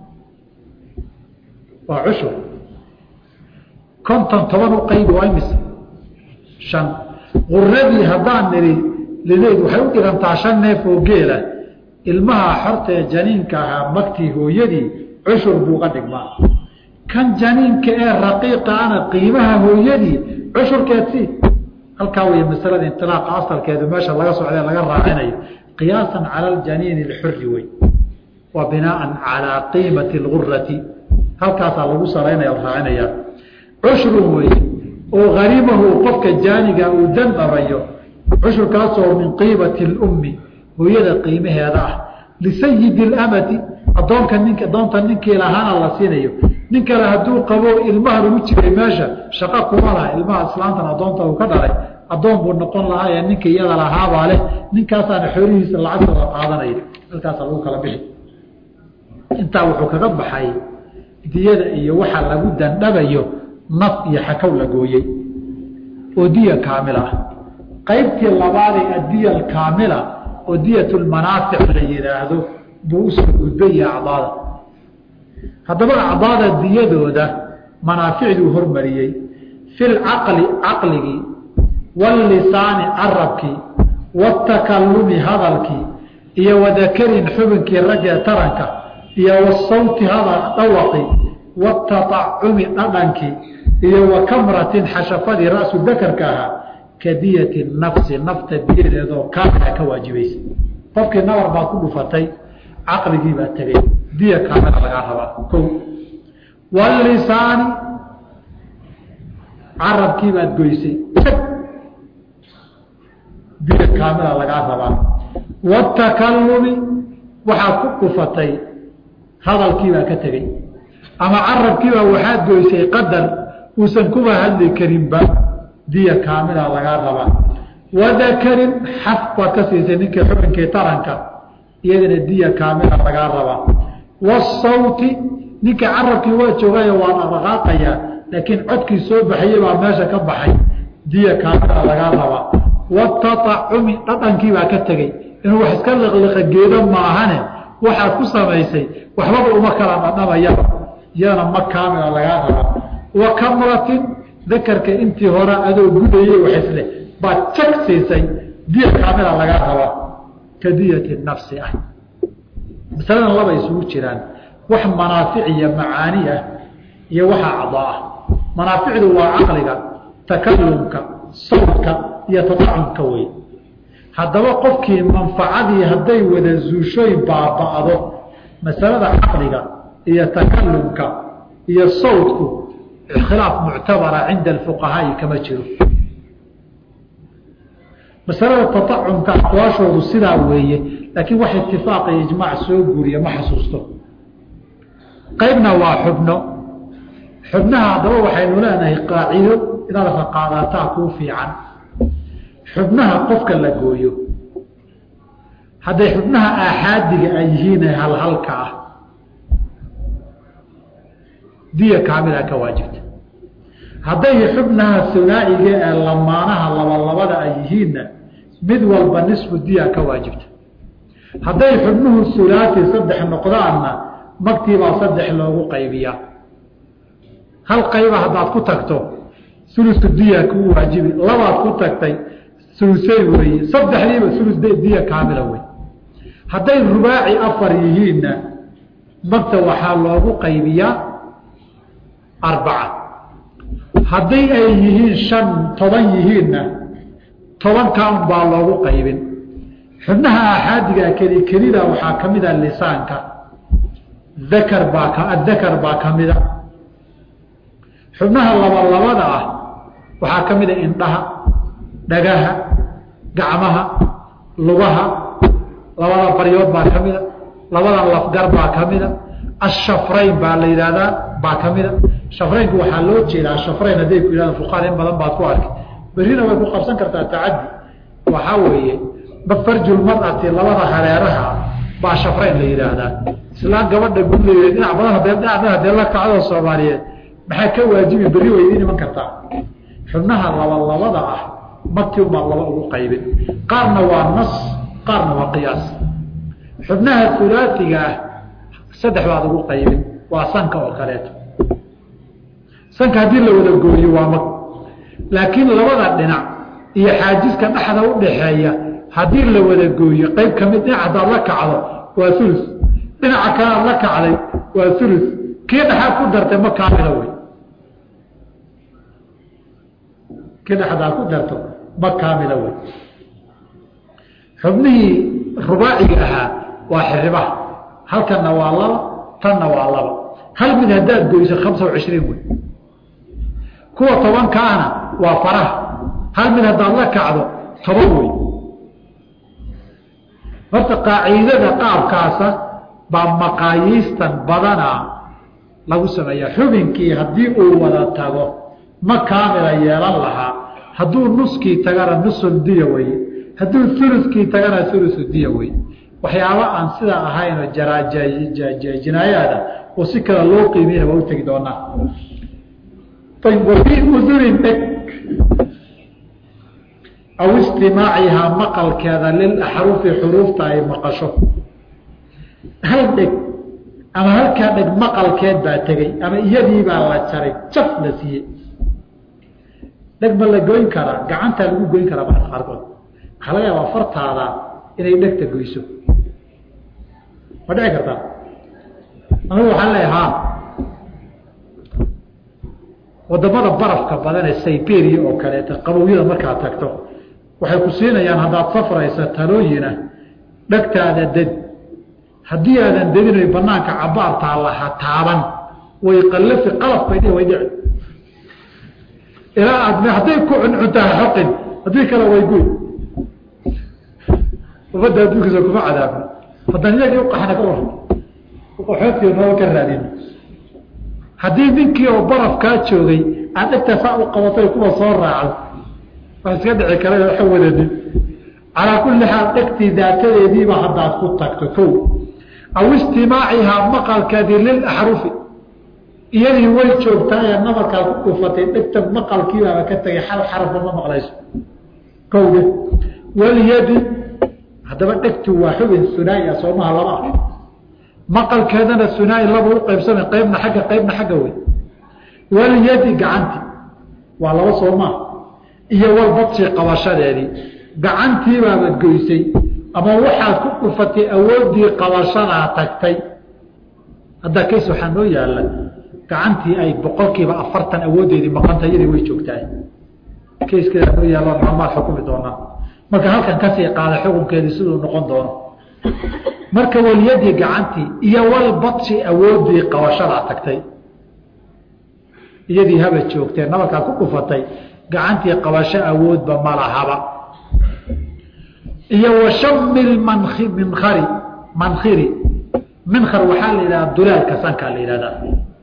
waa cushur konton toban u qaybi waa imisa shan guradii haddaan niri lileyd waxay u dhigantaa shan neef oo geela ilmaha xorta ee janiinka ahaa magtii hooyadii cushur buuga dhigmaa kan janiinka ee raqiiqa ana qiimaha hooyadii cushurkeedsii halkaa wey masalada intilaaqa asalkeedu meesha laga socdee laga raacinayo qiyaasan cala aljaniini alxuri wey wa binaaan calaa qiimati algurati halkaasaa lagu salaynaya raacinaya cushrun wey oo harimahu qofka jaaniga uu dandabayo cushurkaasoo min qiimati lummi hooyada qiimaheeda ah lisayidi اlamati adoonka nink adoonta ninkii lahaana la siinayo nin kale hadduu qabo ilmaha lagu jiray meesha shaqo kuma laha ilmaha islaantan adoonta uu ka dhalay adoon buu noqon lahaa ee ninka iyada lahaabaa leh ninkaasaana xoolihiisa lacagta la qaadanaya halkaasa lagu kala bixi intaa wuxuu kaga baxay diyada iyo waxa lagu dandhabayo naf iyo xakow la gooyey oo diya kaamil ah qaybtii labaadee addiya alkaamila oo diyat lmanaafic la yidhaahdo buu usoo gudbaya acdaada haddaba acdaada diyadooda manaaficduu hormariyey fi lcaqli caqligii wاllisaani carabkii wاtakalumi hadalkii iyo wadakarin xubinkii ragee taranka iyo wasawti hadal dhawaqii wاtaطacumi dhadhankii iyo wakamratin xashafadii ra-su dakarka ahaa ka diyati nafsi nafta diyadeedoo kaamila ka waajibaysa qofkii nabar baad ku dhufatay caqligii baa tegey diya kaamila lagaa rabaa ko wاlisaani carabkii baad goysay diya kaamila lagaa rabaa wاtakalumi waxaad ku dhufatay hadalkii baa ka tegey ama carabkiibaa waxaad goysay qadar uusan kuba hadli karinba diya kaamila lagaa rabaa wadakarin xaf baad ka siisay ninkii xubinkii taranka iyagana diya kaamila lagaa rabaa wasawti ninkii carabkii waa joogayo waa dhaqdhaqaaqayaa laakiin codkii soo baxayey baa meesha ka baxay diya kaamila lagaa rabaa wataطacumi dhadhankii baa ka tegey inuu wax iska liqliqa geedo maahane waxaad ku samaysay waxbaba uma kala dhadhamayaba iyadana ma kaamila lagaa rabaa wa kamratin dakarka intii hore adoo gudayey waxisle baad jag siisay diya kaamila lagaa rabaa ka diyati nafsi ah masaladan laba isugu jiraan wax manaafic iyo macaani ah iyo waxa acdaa ah manaaficdu waa caqliga takalumka sawdka iyo tatacumka wey. haddaba qofkii manfacadii hadday wada zuushooy baaba'do masalada caqliga iyo takalumka iyo sawdku khilaaf muctabara cinda alfuqahaa'i kama jiro. masalada tatacumka aqwaashoodu sidaa weeye, laakiin wax itifaaq iyo ijmaac soo guuriya ma xasuusto. qaybna waa xubno. xubnaha haddaba waxaynu leenahay qaacido inaad raqaadataa kuu fiican. xubnaha qofka la gooyo hadday xubnaha aaxaadiga ay yihiin ee halhalka ah diya kaamila ka waajibta. hadday xubnaha sunaa'iga ee lamaanaha labalabada ay yihiinna mid walba nisfu diya ka waajibta. hadday xubnuhu sulaati saddex noqdaanna magtiibaa saddex loogu qaybiyaa. hal qayba haddaad ku tagto sulusu diya kuu waajibi, labaad ku tagtay sulusay weeye, saddexdiiba sulus diya kaamila wey. hadday rubaaci afar yihiinna magta waxaa loogu qaybiyaa arbaca. hadday ay yihiin shan toban yihiinna tobanka un baa loogu qaybin. xubnaha aaxaadiga keli kelida waxaa ka mid a lisaanka, dakar baa ka adakar baa ka mida. xubnaha labalabada ah waxaa ka mid a indhaha, dhagaha, gacmaha, lugaha, labada baryood baa ka mida, labadan lafgar baa ka mida, ashafrayn baa la yidhahdaa baa ka mida. shafraynku waxaa loo jeedaa shafrayn hadday ku yidhahda fuqaha in badan baad ku arki, berrina way ku qabsan kartaa tacaddi. waxaa weeye farjulmar'ati labada hareeraha baa shafrayn la yidhaahdaa. islaan gabadha gudleeya dhinac badan hadee dhinac hadee la kacdo Soomaaliyeed maxaa ka waajibi berri way idin iman kartaa. xubnaha labalabada ah magtii baa laba ugu qaybin, qaarna waa nas qaarna waa qiyaas. xubnaha hulaasiga ah saddex baad ugu qaybin, waa sanka oo kaleeto. sanka haddii la wada gooyo waa mag, laakiin labada dhinac iyo xaajiska dhexda u dhaxeeya haddii la wada gooyo qayb ka mid dhinac haddaad la kacdo waa ulus, dhinaca kale aad la kacday waa ulus, kii dhexaad ku dartay ma kaamila wey. kii dhexdaad ku darto ma kaamila wey. xubnihii rubaaciga ahaa waa xiribaha, halkanna waa laba tanna waa laba. hal mid haddaad goyso hamsa wa cishriin wey. kuwa tobankaana waa faraha, hal mid haddaad la kacdo toban wey. horta qaacidada qaabkaasa baa maqaayiistan badanaa lagu sameeya. xubinkii haddii uu wada tago ma kaamila yeelan lahaa, hadduu nuskii tagana nusul diya wey, hadduu uluskii tagana ulusu diya wey. waxyaaba aan sidaa ahaynoo jinaayaada oo si kale loo qiimeyna waa u tegi doonaa. wafii udurin dheg aw istimaacihaa maqalkeeda lilaxrufi xuruufta ay maqasho. hal dheg ama halkaa dheg maqalkeed baa tegey ama iyadiibaa la jaray jaf la siiyey. dheg ma la goyn karaa? gacantaa lagu goyn karaa marka qaarkood. waxaa laga yaabaa fartaada inay dhegta goyso, ma dhici kartaa? anigu waxaan leeyahaa wadamada barafka badan ee Siberia oo kaleeta qabowyada markaad tagto waxay ku siinayaan haddaad safraysa talooyina dhegtaada dad. haddii aadan dadin ay banaanka cabaartaa laha taaban way qallafi qalaf bay way dhici ilaa aad hadday ku cuncuntaa xoqin, haddii kale way guy. wabada adduunkiisa kuma cadaabin. haddaan iyagii u qaxna ka waran qaxootiyo noo ka raadin. haddii ninkii oo barafkaa joogay aad dhegta saa u qabatay kuwa soo raacdo wax iska dhici kara waxa wadadin. calaa kulli xaal dhegtii daatadeediiba haddaad ku tagto kow aw istimaacihaa maqalkeedii lilaxrufi iyadii way joogtaa ee nabarkaad ku dhufatay dhegta maqalkiibaaba ka tegay hal xarafba ma maqlayso kowde. walyadi haddaba dhegtu waa xubin sunaa'i ah soomaha laba ah, maqalkeedana sunaa'i laba u qaybsamay, qaybna xagga qaybna xagga wey. walyadi gacanti waa laba soomaa iyo walbadsi qabashadeedii. gacantiibaabaad goysay ama waxaad ku dhufatay awooddii qabashadaa tagtay. hadda kays waxaa noo yaalla gacantii ay boqolkiiba afartan awooddeedii maqanta iyadii way joogtahay. keyskeeda noo yaallo maalmaad xukumi doonaa marka halkan kasii qaada xukunkeedii siduu noqon doono marka waliyadii gacantii iyo walbadshi awoodii qabashadaa tagtay iyadii haba joogtee nabarkaa ku dhufatay gacantii qabasho awoodba ma lahaba iyo washami minkhari mankhiri minkhar waxaa la yidhahdaa dulaalka sankaa la yidhahdaa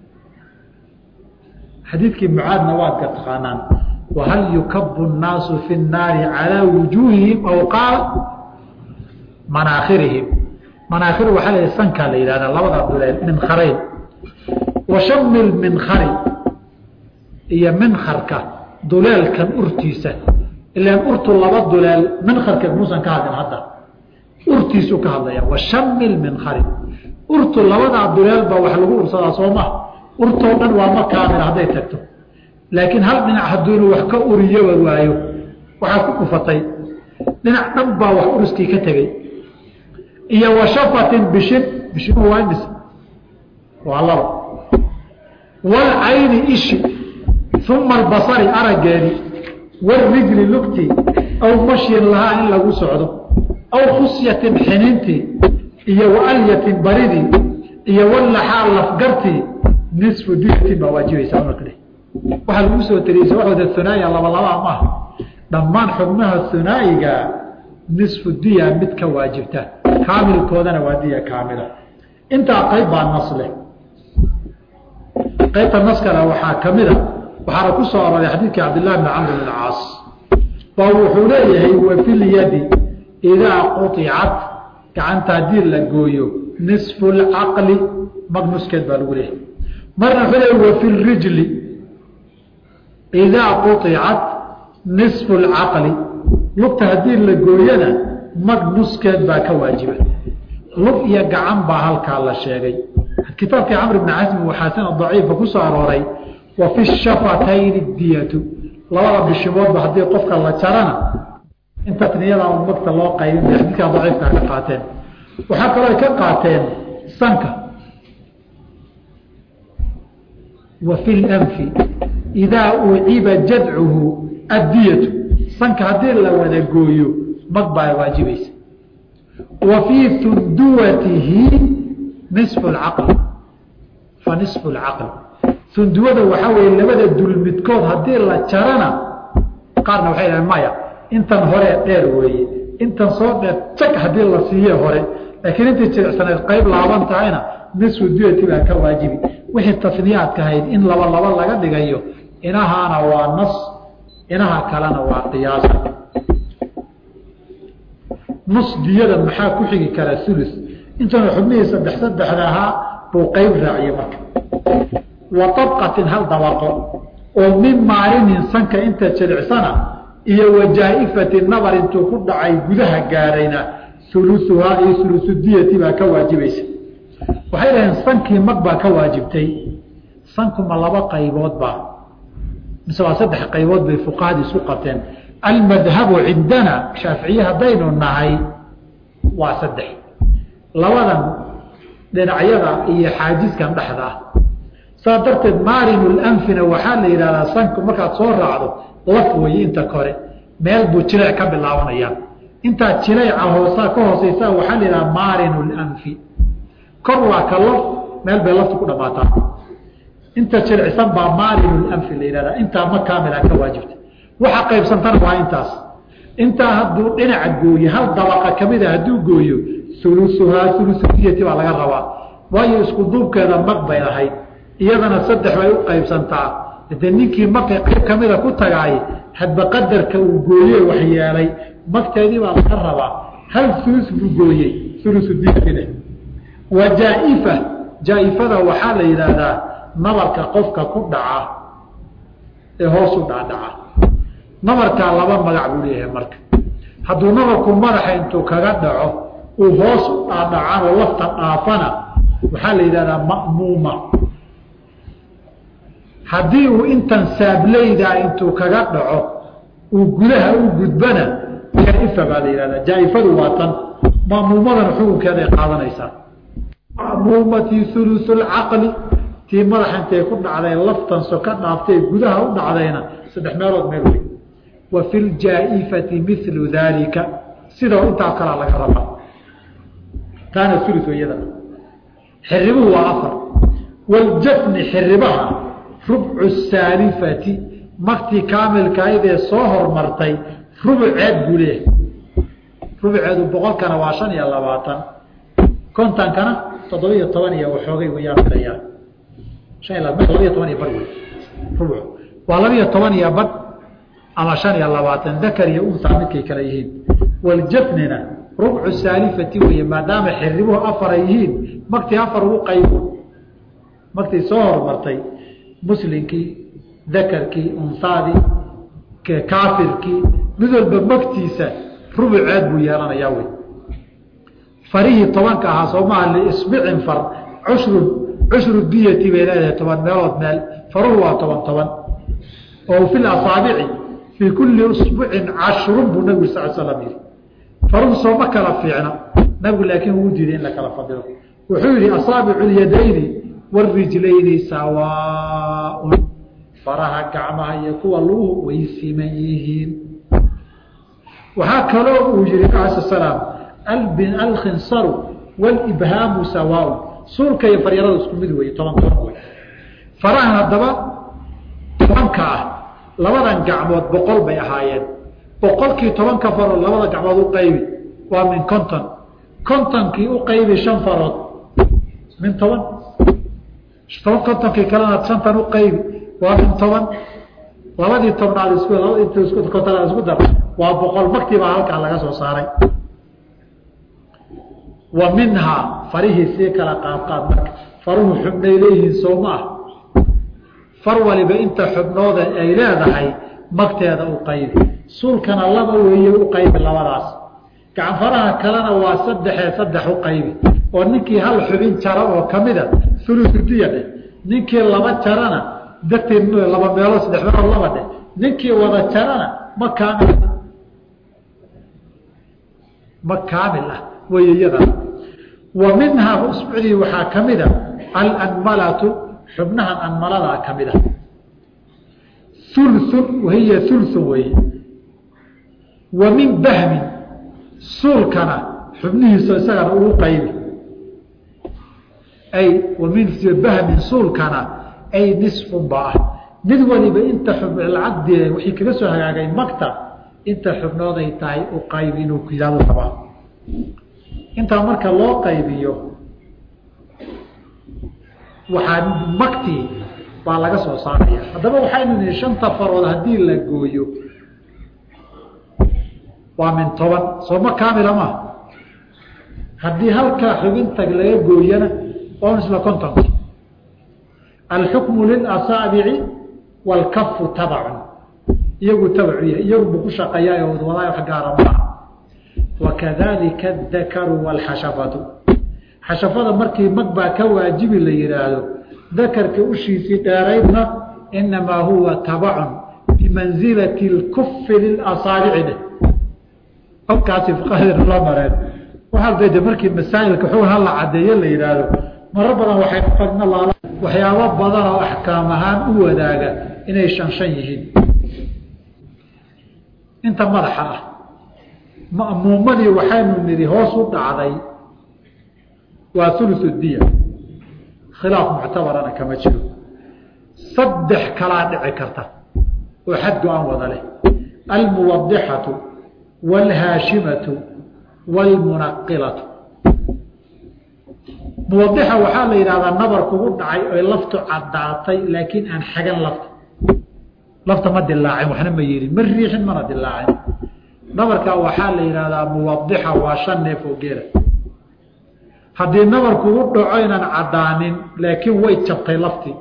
xadiidkii mucaadna waad ka taqaanaan wahal yukabu nnaasu fi nnaari calaa wujuuhihim aw qaal manaakhirihim manaakhir waxaa la yidhahda sankaa la yidhahdaa labada duleel minkharayn washami lminkhari iyo minkharka duleelkan urtiisa ilaan urtu laba duleel minkharka muusan ka hadlin hadda urtiisuu ka hadlaya washami lminkhari urtu labadaa duleelba wax lagu ursadaa soo maha urtoo dhan waa ma kaamil hadday tagto laakiin hal dhinac hadduunu wax ka uriyoba waayo waxaa ku dhufatay dhinac dhan baa wax uriskii ka tegey iyo washafatin bishin bishinu waa imis waa laba walcayni ishi uma albasari araggeedii warijli lugtii aw mashyin lahaa in lagu socdo aw khusyatin xinintii iyo waalyatin baridii iyo walaxaa lafgartii nisfu diyatin baa waajibaysaa markale waxaa lagu soo tariyeysa waxooda hunaaya labalabaa maaha dhammaan xubnaha hunaayiga nisfu diya mid ka waajibta kaamilkoodana waa diya kaamila intaa qayb baa nas leh qaybta naskana waxaa ka mid a waxaana ku soo arooray xadiidkii cabdillahi bni camr bn caas baa wuxuu leeyahay wa fi lyadi idaa quطicat gacanta haddii la gooyo nisfu lcaqli mag nuskeed baa lagu leeyahay marna wuxuu leeyahy wa fi lrijli idaa quطicat nisfu lcaqli lugta haddii la gooyana mag nuskeed baa ka waajiba lug iyo gacan baa halkaa la sheegay kitaabkii camr bni casmi waxaa sanad daciifa ku soo arooray wa fi shafatayni diyatu labada bishimoodba haddii qofka la jarana inta niyada magta loo qaybin bay xadiidkaa daciifka ka qaateen waxaa kaloo ay ka qaateen sanka wa fi lanfi idaa uciba jadcuhu addiyatu sanka haddii la wada gooyo mag baa waajibaysa wa fii hunduwatihi nisfu lcaqli fa nisfu lcaqli hunduwada waxaa weeye labada dul midkood haddii la jarana qaarna waxay dhahen maya intan hore dheer weeye intan soo dheer jag haddii la siiye hore laakiin intii jiricsanayd qayb laaban tahayna nisfu diyati baa ka waajibi wixii tasniyaadka ahayd in laba laba laga dhigayo inahaana waa nas inaha kalena waa qiyaasa nus diyada maxaa ku xigi kara ulus intana xubnihii saddex saddexda ahaa buu qayb raaciye marka wa abqatin hal dabaqo oo min maalinin sanka inta jilicsana iyo wajaaifati nabar intuu ku dhacay gudaha gaarayna uluuhaa iyo uluudiyati baa ka waajibaysa waxay dhaheen sankii mag baa ka waajibtay sankuma laba qayboodba mise waa saddex qaybood bay fuqahadii isu qabteen almadhabu cindana shaaficiye haddaynu nahay waa saddex labadan dhinacyada iyo xaajiskan dhexda ah saa darteed maarinu lanfina waxaa la yidhahdaa sanku markaad soo raacdo laf weeye inta kore meel buu jileec ka bilaabanayaan intaad jileeca hoosaa ka hooseysaa waxaa la yidhahaa maarinu lanfi kor waa ka laf meel bay laftu ku dhammaataa inta jilicsan baa maarinu lanfi la yidhahdaa intaa ma kaamila ka waajibta waxa qaybsantana waa intaas intaa hadduu dhinaca gooyo hal dabaqa kamida hadduu gooyo ulusuhaa ulusudiyati baa laga rabaa waayo isku duubkeeda mag bay lahayd iyadana saddex bay u qaybsantaa de ninkii markay qayb kamida ku tagaay hadba qadarka uu gooye wax yeelay magteedii baa laga rabaa hal ulus buu gooyey ulusudiyatine wa jaaifa jaaifada waxaa la yidhaahdaa nabarka qofka ku dhaca ee hoos u dhacdhaca nabarkaa laba magac buu leeyahay marka hadduu nabarku madaxa intuu kaga dhaco uu hoos u dhaadhacanoo lafta dhaafana waxaa la yidhahdaa ma'muuma haddii uu intan saableydaa intuu kaga dhaco uu gudaha u gudbana jaaifa baa la yidhahdaa jaaifadu waa tan ma'muumadana xukunkeeday qaadanaysaa ma'muumatii ulusulcaqli tii madaxa intay ku dhacday laftan so ka dhaaftay gudaha u dhacdayna saddex meelood meel wey وفي الجائفة مثل ذلك سيدو انت كلا لك ربا كان الثلث ويدا حربه وعفر والجفن حربها ربع السالفة مقتي كامل كايدة صهر مرتي ربع عاد بوليه ربع عاد بقول كان واشان يا لباطن كنت كان تضوية طوانية وحوغي ويا فريا شيء لا تضوية طوانية برضه ربع والله طوانية بد أما شان يا لباطن ذكر يؤنثى مثل كليهين والجفننا ربع السالفة وهي ما دام حربه أفريهين مقتي أفره قيبه مقتي صهر مرتي مسلمكي ذكركي أنصادي كافركي مثل بمكتيسة ربع عاد بيانا ياوي فريه طبعا كهاسوما اللي اسبع فر عشر عشر الدية بينها طبعا مالود مال فروه طبعا طبعا أو في الأصابع في كل أسبوع عشر بنقول ساعة سلامير فرو صوما كلا فيعنا نقول لكن وجدين لك لفضله وحولي أصابع اليدين والرجلين سواء faraha gacmaha iyo kuwa lugu way siman yihiin waxa kale uu yiri kaasa salaam albin alkhinsar wal ibham sawa surka iyo faryarada isku mid way toban toban faraha hadaba tobanka labadan gacmood boqol bay ahaayeen boqolkii tobanka faro labada gacmood u qaybi waa min konton kontonkii u qaybi shan farood min toban kontonkii kalena shantan u qaybi ومن طبعا labadii tobnaad isku labadii inta isku konton isku dar waa boqol maktiba halka laga soo saaray ومنها فريه si kala qaab qaab marka faruhu xubnayleeyihiin sooma farwali ba inta xubnooda ay leedahay makteeda u qayb sulkana laba weeye u qayb labadaas gacan faraha kalena waa saddex saddex u qayb oo ninkii hal xubin jara oo kamida thuluthiyada ninkii laba jarana dadkeen laba meelo saddex meelo laba dhe ninkii wada jarana ma kaamil ma kaamil ah weeyada ومنها اسبوعي waxa kamida al anmalatu xubnaha anmalada kamida ثلث وهي ثلث وهي ومن بهم سركنا حبنه سغر او قيب اي ومن بهم سركنا اي نصف باه ندولي بانت حب العقد وحي كلا سو هاغاي مقتا انت حبنوداي تاي او قيبينو كيدادو تبا انت marka loo qaybiyo waxa makti baa laga soo saaraya hadaba waxaynu in shanta farood hadii la gooyo waa min toban soo ma kaamila ma hadii halka xubinta laga gooyana oo isla konton الحكم للأصابع والكف تبع يجو تبعيه يجو بقشقيا وضوء حجارة وكذلك الذكر والحشفة حشفة مركي مقبع كواجب اللي يراده ذكر كأشي ستارينا إنما هو تبع بمنزلة الكف للأصابع ده أو كاسف قادر الله مرين وهل ذي مركي مسائل كحول هلا عديا اللي يراده مربنا وحي قدنا الله وحياوات بدر وأحكامها وذاك إنه شنشيهين انت مرحة مأمومني وحين نري هوس ودعضي وثلث الدية خلاف معتبر أنا كما تشوف صدح كلا دعكرته وحد عن وضله الموضحة والهاشمة والمنقلة موضحة وحال إلى هذا النظر كبود عي لفت عدعتي لكن أن حاجة لفت لفت مد اللاعب وحنا ميري من ريح مد اللاعب نظرك وحال إلى هذا موضحة وشنف وغيره هذه النظر كبود عينا عدان لكن ويتشبقي لفتي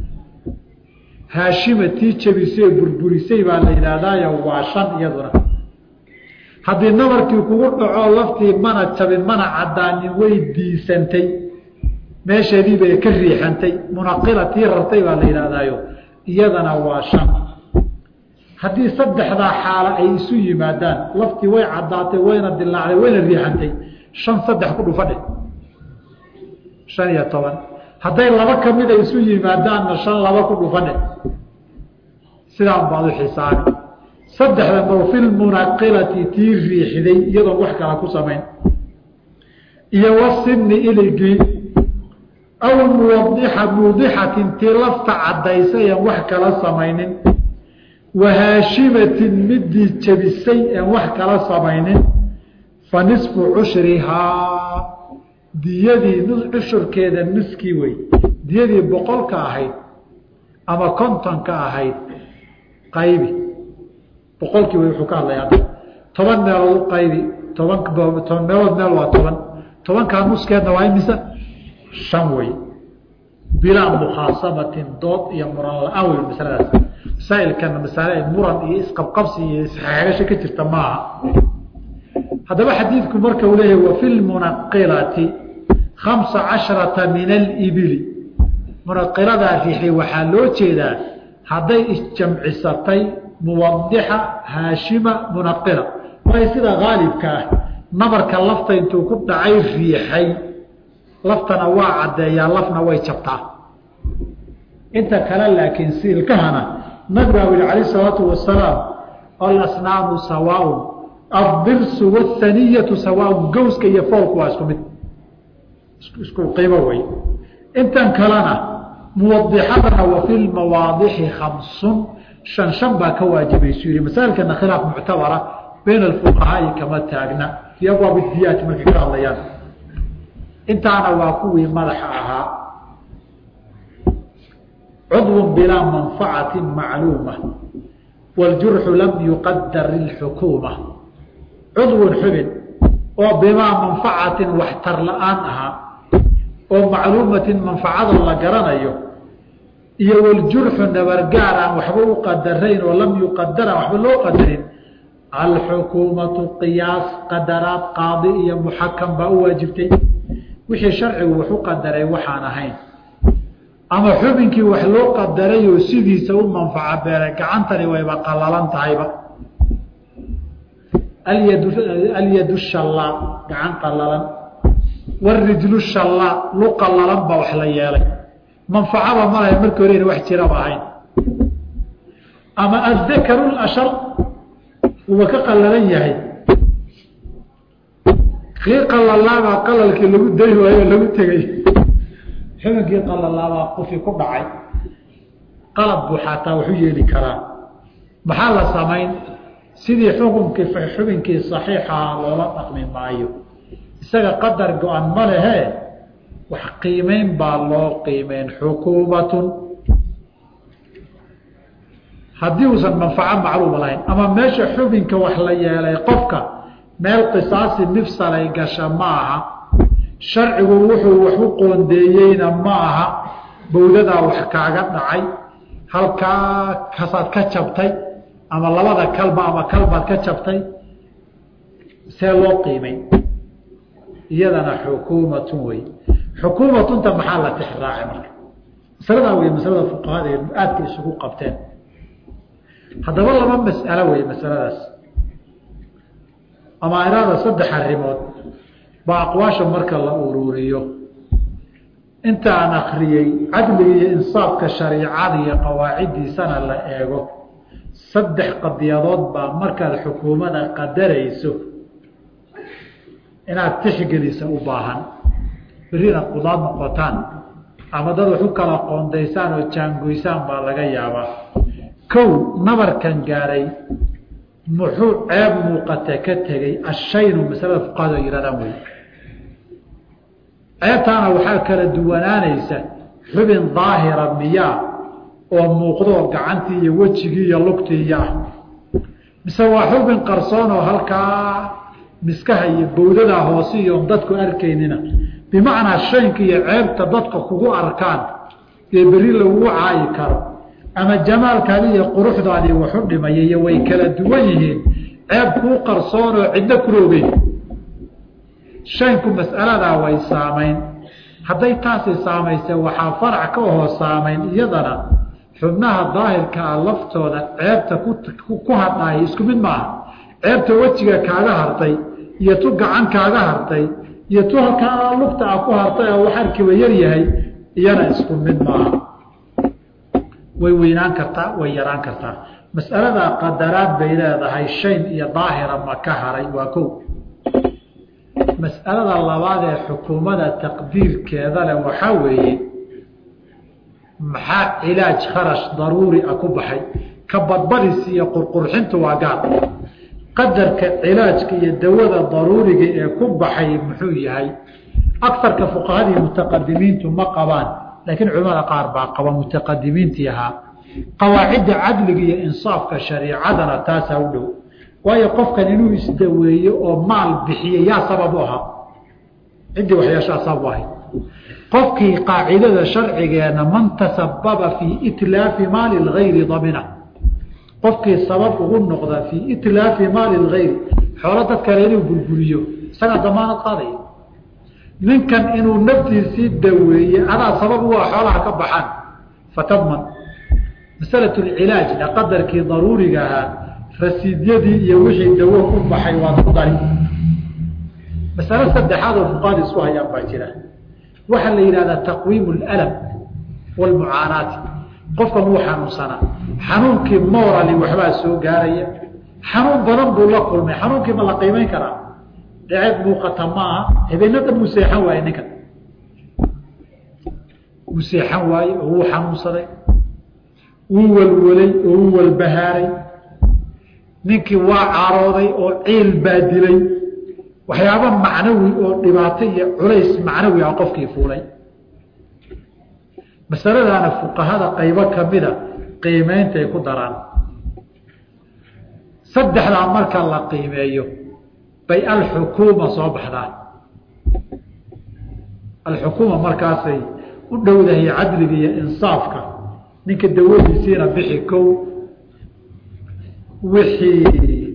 هاشمة تيجبسي بربريسي بالله إلى هذا وشن يدرى هذه النظر كبود عينا لفتي منا تبين منا عدان ويدي سنتي meeshadii bay ka riixantay munaqilati rartay baa la yiraahdayo iyadana waa shan hadii saddexda xaala ay isu yimaadaan lafti way cadaatay wayna dilaacday wayna riixantay shan saddex ku dhufadhe shan iyo toban haday laba kamid ay isu yimaadaan shan laba ku dhufadhe sidaan baad u xisaabi saddexda oo fil munaqilati tii riixday iyadoo wax kala ku samayn iyo wasinni iligii aw muwaddixa muudixatin tii lafta cadaysay aan wax kala samaynin wahaashimatin midii jabisay aan wax kala samaynin fa nisfu cushrihaa diyadii cushurkeeda niskii wey diyadii boqolka ahayd ama kontonka ahayd qaybi boqolkii way wuxuu ka hadlayaa toban meelood u qaybi toban toban meelood meel waa toban tobankaa nuskeedna waa imisa shan wey bilaa mukhaasamatin dood iyo muran la-aan wey masaladaas masaa'ilkana masaale muran iyo isqabqabsi iyo isxaagasho ka jirta maaha haddaba xadiidku marka uu leeyahay wa fi lmunaqilati khamsa casharata min alibili munaqiladaa riixay waxaa loo jeedaa hadday isjamcisatay muwadixa haashima munaqila waayo sida haalibka ah nabarka lafta intuu ku dhacay riixay laftana waa caddeeyaa lafna way jabtaa inta kale laakiin siilkahana nabiga wili calayh salaatu wasalaam alasnaanu sawaaun addirsu waathaniyatu sawaaun gowska iyo foolku waa isku mid isku qiimo wey intan kalena muwadixadana wa fi lmawaadixi khamsun shan shan baa ka waajibaysu yihi masaailkana khilaaf muctabara bayna alfuqahaai kama taagna fi abwaab diyaati markay ka hadlayaan intaana waa kuwii madaxa ahaa cudwun bilaa manfacati macluuma waljurxu lam yuqadar ilxukuuma cudwun xubin oo bimaa manfacatin waxtar la-aan ahaa oo macluumatin manfacada la garanayo iyo waljurxu nabargaar aan waxba u qadarayn oo lam yuqadar aan waxba loo qadarin alxukuumatu qiyaas qadaraad qaadi iyo muxakam baa u waajibtay wixii sharcigu wax u qadaray waxaan ahayn ama xubinkii wax loo qadaray oo sidiisa u manfaca beelay gacantani wayba qalalan tahayba alyadu alyadu shallaa gacan qalalan warijlu shallaa lu qalalan baa wax la yeelay manfacaba malahay markii hore ina wax jiraba ahayn ama addakaru lashar uba ka qalalan yahay kii qalalaabaa qalalkii lagu day waayo lagu tegay xubinkii qalalaabaa qofi ku dhacay qalab buu xataa waxu yeeli karaa maxaa la samayn sidii xukunkii xubinkii saxiixaha loola dhaqmi maayo isaga qadar go-an ma lehe wax qiimeyn baa loo qiimeyn xukuumatun haddii uusan manfaco macluuma lahayn ama meesha xubinka wax la yeelay qofka meel qisaasi mifsalay gasha ma aha sharcigu wuxuu wax u qoondeeyeyna ma aha bowdadaa wax kaaga dhacay halkaa kasaad ka jabtay ama labada kalba ama kalbaad ka jabtay see loo qiimay iyadana xukuumatun wey xukuumatunta maxaa la tixraacay marka masaladaa wey masalada fuqahada ee aadka isugu qabteen haddaba laba mas'alo wey masaladaas amaa'irada saddex arrimood baa aqwaasha marka la ururiyo inta aan akriyey cadliga iyo insaafka shariicada iyo qawaaciddiisana la eego saddex qadiyadood baa markaad xukuumada qadarayso inaad tixgelisa u baahan beri inaad qudaad noqotaan ama dad wax u kala qoondaysaan oo jaangoysaan baa laga yaabaa kow nabarkan gaaray muxuu ceeb muuqata ka tegey ashaynu masalada fuqahada ay yidhahdaan wey ceebtaana waxaa kala duwanaanaysa xubin daahira miyaa oo muuqdoo gacantii iyo wejigii iyo lugtiiyo ah mise waa xubin qarsoon oo halkaa miskaha iyo bowdadaa hoose iyo dadku arkaynina bimacnaa shaynka iyo ceebta dadka kugu arkaan ee beri lagugu caayi karo ama jamaalkaadi iyo quruxdaadii waxu dhimaya iyo way kala duwan yihiin ceeb kuu qarsoon oo cidna kula ogeyn shaynku mas'aladaa way saamayn hadday taasi saamayse waxaa farac ka hoo saamayn iyadana xubnaha daahirkaa laftooda ceebta ku hadhaaya isku mid maaha ceebta wejiga kaaga hartay iyo tu gacan kaaga hartay iyo tu halkaa lugta a ku hartay oo wax arkiba yar yahay iyana isku mid maaha way weynaan kartaa way yaraan kartaa mas'alada qadaraad bay leedahay shayn iyo daahira ma ka haray waa kow mas'alada labaad ee xukuumada taqdiirkeeda leh waxaa weeye maxaa cilaaj kharash daruuri ah ku baxay ka badbadis iyo qurqurxintu waa gaar qadarka cilaajka iyo dawada daruuriga ee ku baxay muxuu yahay aktharka fuqahadii mutaqadimiintu ma qabaan laakiin culimada qaar baa qaba mutaqadimiintii ahaa qawaacidda cadliga iyo insaafka shariicadana taasaa u dhow waayo qofkan inuu isdaweeyo oo maal bixiyo yaa sabab u ahaa ciddii waxyaashaa sabab u ahayd qofkii qaacidada sharcigeena man tasababa fii itlaafi maali lgayri damina qofkii sabab ugu noqda fii itlaafi maali lgayri xoolo dad kale inuu burburiyo isagaa damaanad qaadaya ninkan inuu naftiisii daweeye adaa sabab u ah xoolaha ka baxaan fatadman masalatu lcilaajna qadarkii daruuriga ahaa rasiidyadii iyo wixii dawo ku baxay waa ku dari masalo saddexaad oo fuqaada isku hayaan baa jira waxaa la yidhahdaa taqwiimu اlalam wاlmucaanaati qofkan wuu xanuunsanaa xanuunkii morali waxbaa soo gaaraya xanuun badan buu la kulmay xanuunkii ma la qiimeyn karaa dheceeb muuqata ma aha habeenna dhan wuu seexan waaye ninkan wuu seexan waaye oo wuu xanuunsaday wuu walwalay oo wuu walbahaaray ninkii waa carooday oo ciil baa dilay waxyaaba macnawi oo dhibaato iyo culays macnawi ah qofkii fuulay masaladaana fuqahada qaybo kamida qiimeynta ay ku daraan saddexdaa marka la qiimeeyo bay alxukuuma soo baxdaan alxukuuma markaasay u dhowdahay cadliga iyo insaafka ninka dawadiisiina bixi kow wixii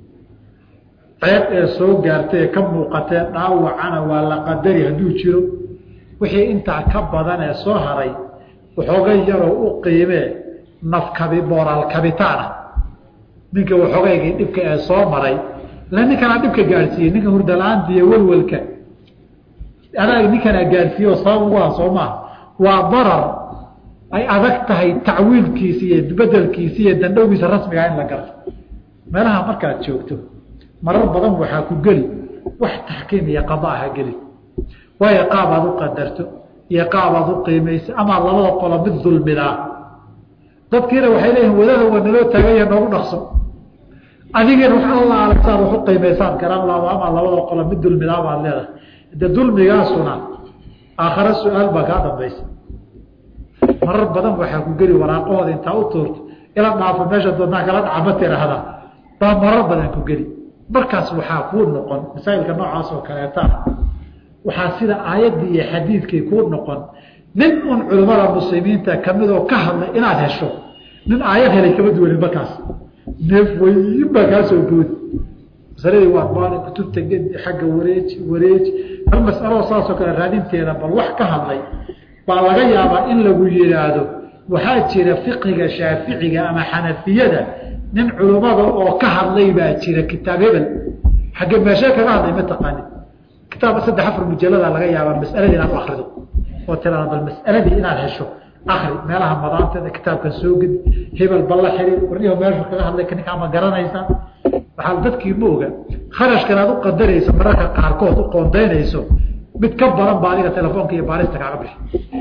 ceeb ee soo gaartay ee ka muuqatee dhaawacana waa la qadari hadduu jiro wixii intaa ka badan ee soo haray waxoogay yaroo u qiimee nafkabi moraal kabitaana ninka waxoogaygii dhibka ee soo maray la ninkanaa dhibka gaadhsiiyey ninka hurdala-aanta iyo walwalka adaa ninkanaa gaadhsiiye oo sabab ugu ah soo maaha waa darar ay adag tahay tacwiilkiisa iyo bedelkiisa iyo dandhowgiisa rasmigaa in la garto meelaha markaad joogto marar badan waxaa ku geli wax taxkiim iyo qadaa ha geli waayo qaab aad u qadarto iyo qaab aad u qiimaysa ama labada qolo mid dulmidaa dadkiina waxay leeyihin wadada waa naloo taaganya noogu dhaqso adigana wax alla aragtaan wax u qiimaysaan karaan laaba ama labada qolo mid dulmidaa baad leedahay de dulmigaasuna aakhare su-aal baa kaa dambaysa marar badan waxaa ku geli waraaqahooda intaa u tuurto ila dhaafo meesha doonaa kala dhaca ma tiraahda baa marar badan ku geli markaas waxaa kuu noqon masaa'ilka noocaas oo kaleeta waxaa sida aayaddii iyo xadiidkii kuu noqon nin un culimmada muslimiinta kamid oo ka hadlay inaad hesho nin aayad helay kama duwanin markaas neef weyn baa kaa soo goodi masaladii waa baani kutubta gedi xagga wareeji wareeji hal mas'aloo saasoo kale raadinteeda bal wax ka hadlay baa laga yaabaa in lagu yihaahdo waxaa jira fiqiga shaaficiga ama xanafiyada nin culummada oo ka hadlay baa jira kitaab hebel xagge meeshee kaga hadlay ma taqaanin kitaab saddex afar mujalada laga yaabaa mas'aladii inaad akrido oo tiraada bal mas'aladii inaad hesho akri meelaha madaanteeda kitaabka soo gedi hebel balla xiriir warniho meeshu kaga hadlay ninkaa ma garanaysaa waxaa dadkii ma oga kharashkan aad u qadarayso mararka qaarkood u qoondaynayso mid ka badan baa adiga telefoonka iyo baarista kaaga bixi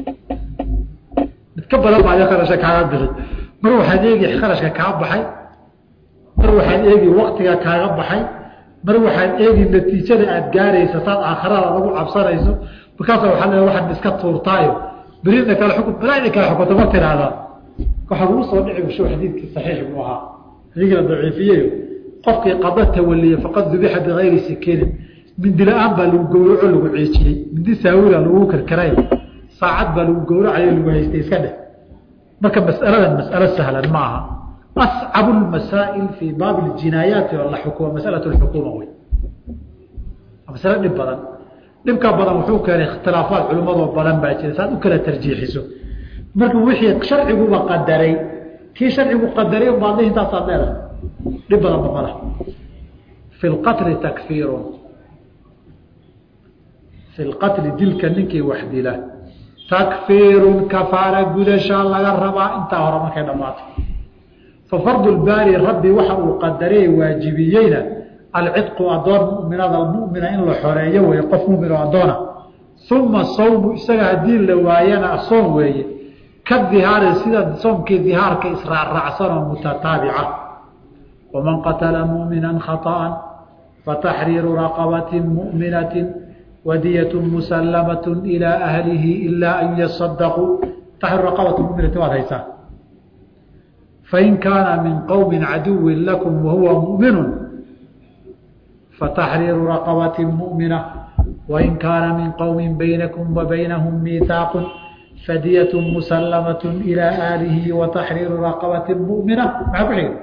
mid ka badan baa adiga kharashka kaaga bixi mar waxaad eegi kharashka kaa baxay mar waxaad eegi waktiga kaaga baxay mar waxaad eegi natiijada aad gaaraysa saad aakhirada lagu cabsanayso markaasa waxaa le waxaad iska tuurtaayo berina kale xukun balaina kale xukunto ma tiraahdaa waxaa ugu soo dhici busho xadiidkii saxiix buu ahaa xadiidkii la daciifiyeyo qofkii qada tawaliye faqad dubixa bigayri sikinin mindi la-aan baa lagu gowraco lagu ceejiyey mindi saawira lagu karkaray saacad baa lagu gowracayo lagu haystay iska dheh marka mas'aladan mas'alo sahlan ma aha ascabu lmasaa'il fii baabi ljinaayaati oo la xukumo masalatu lxukuuma wey masalo dhib badan dhibka badan wuxuu keenay ikhtilaafaad culimmadoo badan baa jira saad u kala tarjiixiso marka wixii sharciguba qadaray kii sharcigu qadaray baad lehi intaasaad leedahay dhib badan ba mala fi lqatli takfiirun fi lqatli dilka ninkii wax dila takfiirun kafaara gudashaa laga rabaa intaa hore markay dhammaato ففرض الباري ربي وحا قدريه واجبيين العتق أدون من هذا المؤمن إن له حرية ويقف مؤمن أدونه ثم الصوم إساق الدين لوايانا الصوم ويه كالظهار سيدة صوم كالظهار كإسراء رعصان متتابعة ومن قتل مؤمنا خطأ فتحرير رقبة مؤمنة ودية مسلمة إلى أهله إلا أن يصدقوا تحرير رقبة مؤمنة وهيسا فإن كان من قوم عدو لكم وهو مؤمن فتحرير رقبة مؤمنة وإن كان من قوم بينكم وبينهم ميثاق فدية مسلمة إلى آله وتحرير رقبة مؤمنة معبعين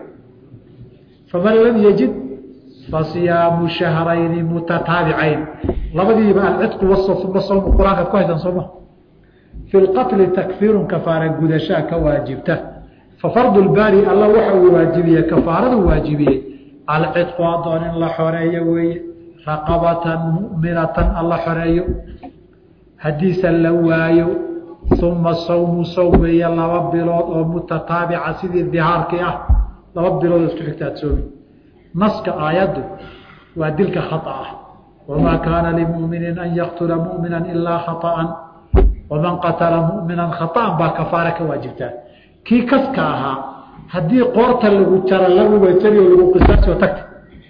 فمن لم يجد فصيام شهرين متتابعين لبدي بقى العتق والصوم والصوم القرآن كويس صومه في القتل تكفير كفارة قدشاء كواجبته ففرض الباري الله وحو واجبية كفارة واجبية العتق أضون الله حرية وي رقبة مؤمنة الله حرية حديثا لوايو ثم الصوم صومي الله بلود ومتتابعة سيدي الظهار كيه الله بلود استحكتات سومي نسك آياته وأدلك خطأ وما كان لمؤمن أن يقتل مؤمنا إلا خطأ ومن قتل مؤمنا خطأ بكفارك واجبته كي كسكاها هدي قورتا لغو جرى لغو بيتري ولغو قصاص وتكت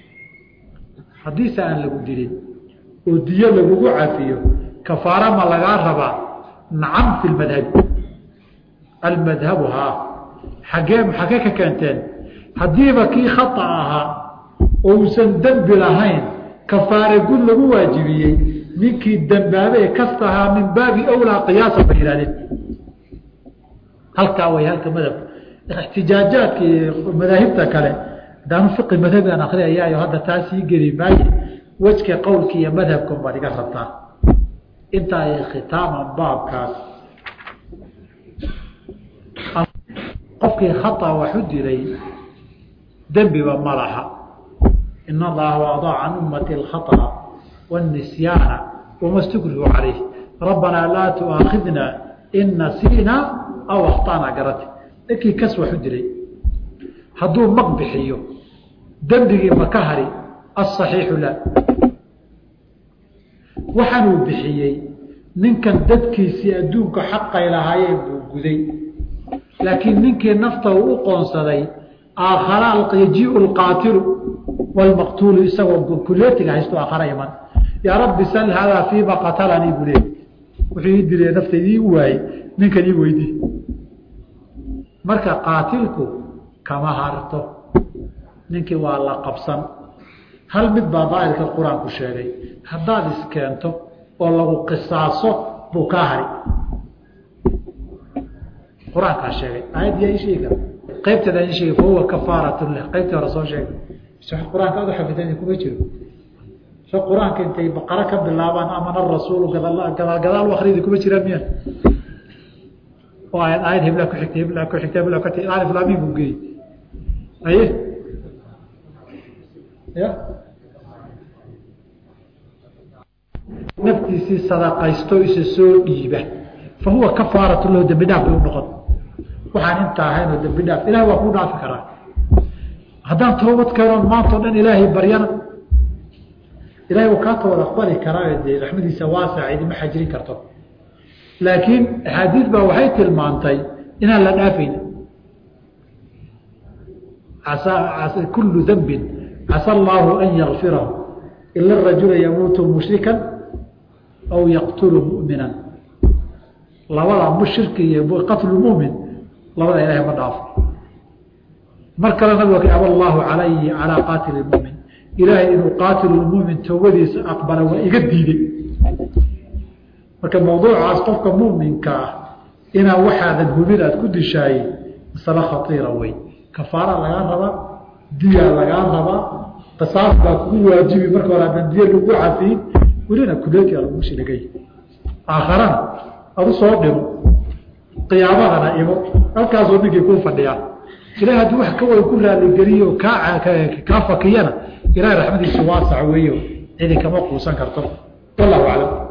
هدي سأل لغو ديرين ودية لغو عافيه كفارة ما لغا ربا نعم في المذهب المذهب ها حقيم حقيقة كانتين هدي بكي خطأها ووسن دنب لهين كفارة قل لغو واجبيه منكي الدنبابة كستها من باب أولى قياسا بإلانه هل كاوي هل كمذهب احتجاجات مذاهبتا كله دام فقه مذهب أنا أخذها إياه وهذا تاسي قريباي وجهك قولك يا مذهبكم بعد قصدتا انت ختاما باب كاس قفك خطأ وحد لي ذنب ومرحة إن الله وضع عن أمة الخطأ والنسيان وما استكرهوا عليه ربنا لا تؤاخذنا إن نسينا أو أخطأنا قرأت لكي كسوة حدري هدو مقبحيه دنبغي مكهري الصحيح لا وحنو بحيي ننكن ددكي سيادوك حقا إلى هايين بوقذي لكن ننكن نفطه وقنصدي آخر يجيء القاتل والمقتول يسوى كليتك هيستو آخر يمن يا رب سل هذا فيما قتلني بليه وحي يدري نفسي دي واي ننكن يويدي marka qaatilku kama harto ninkii waa la qabsan hal mid baa daahirka quraanku sheegay hadaad iskeento oo lagu qisaaso buu ka hari quraanka sheegay ayad yaa sheegay qaybtada in sheegay huwa kafaratu leh qaybta rasuul sheegay soo quraanka aad xafideen kuma jiro soo quraanka intay baqara ka bilaabaan amana rasuul gadaal gadaal waxridi kuma jiraan miya وآيات آيات هبلا كحكت هبلا كحكت هبلا كحكت آيات فلامي بوجي أيه يا نفتي صدقة يستوي سو إيبه فهو كفارة له دبنا في النقط وحن انت هنا دبنا إلهي وقود على فكرة هذا توبة كرام ما طلنا إلهي بريانا إلهي وكاته والأخبار كرام دي رحمتي سواسع عيد ما حجري كرتو لكن حديث بوحيت المعنطي إنها لا نافين عسى, عسى كل ذنب عسى الله أن يغفره إلا الرجل يموت مشركا أو يقتل مؤمنا الله ولا مشرك قتل المؤمن الله ولا إله من عفو مركز نبوك أبى الله عليه على قاتل المؤمن إلهي إنه قاتل المؤمن توذي أقبل وإقديدي marka mawduucaas qofka muuminka ah ina waxaad gubinaad ku dishay masala khatiira way kafaara laga raba diya laga raba qisaas baa ku waajibi marka hore aan diya lagu cafi wulina kuleeyay lagu shilagay aakharan adu soo dhimo qiyaamada ibo halkaas oo ninka ku fadhiya ilaahay haduu wax ka way ku raali gariyo ka ka fakiyana ilaahay raxmadiisa waasac weeyo idin kama quusan karto wallahu a'lam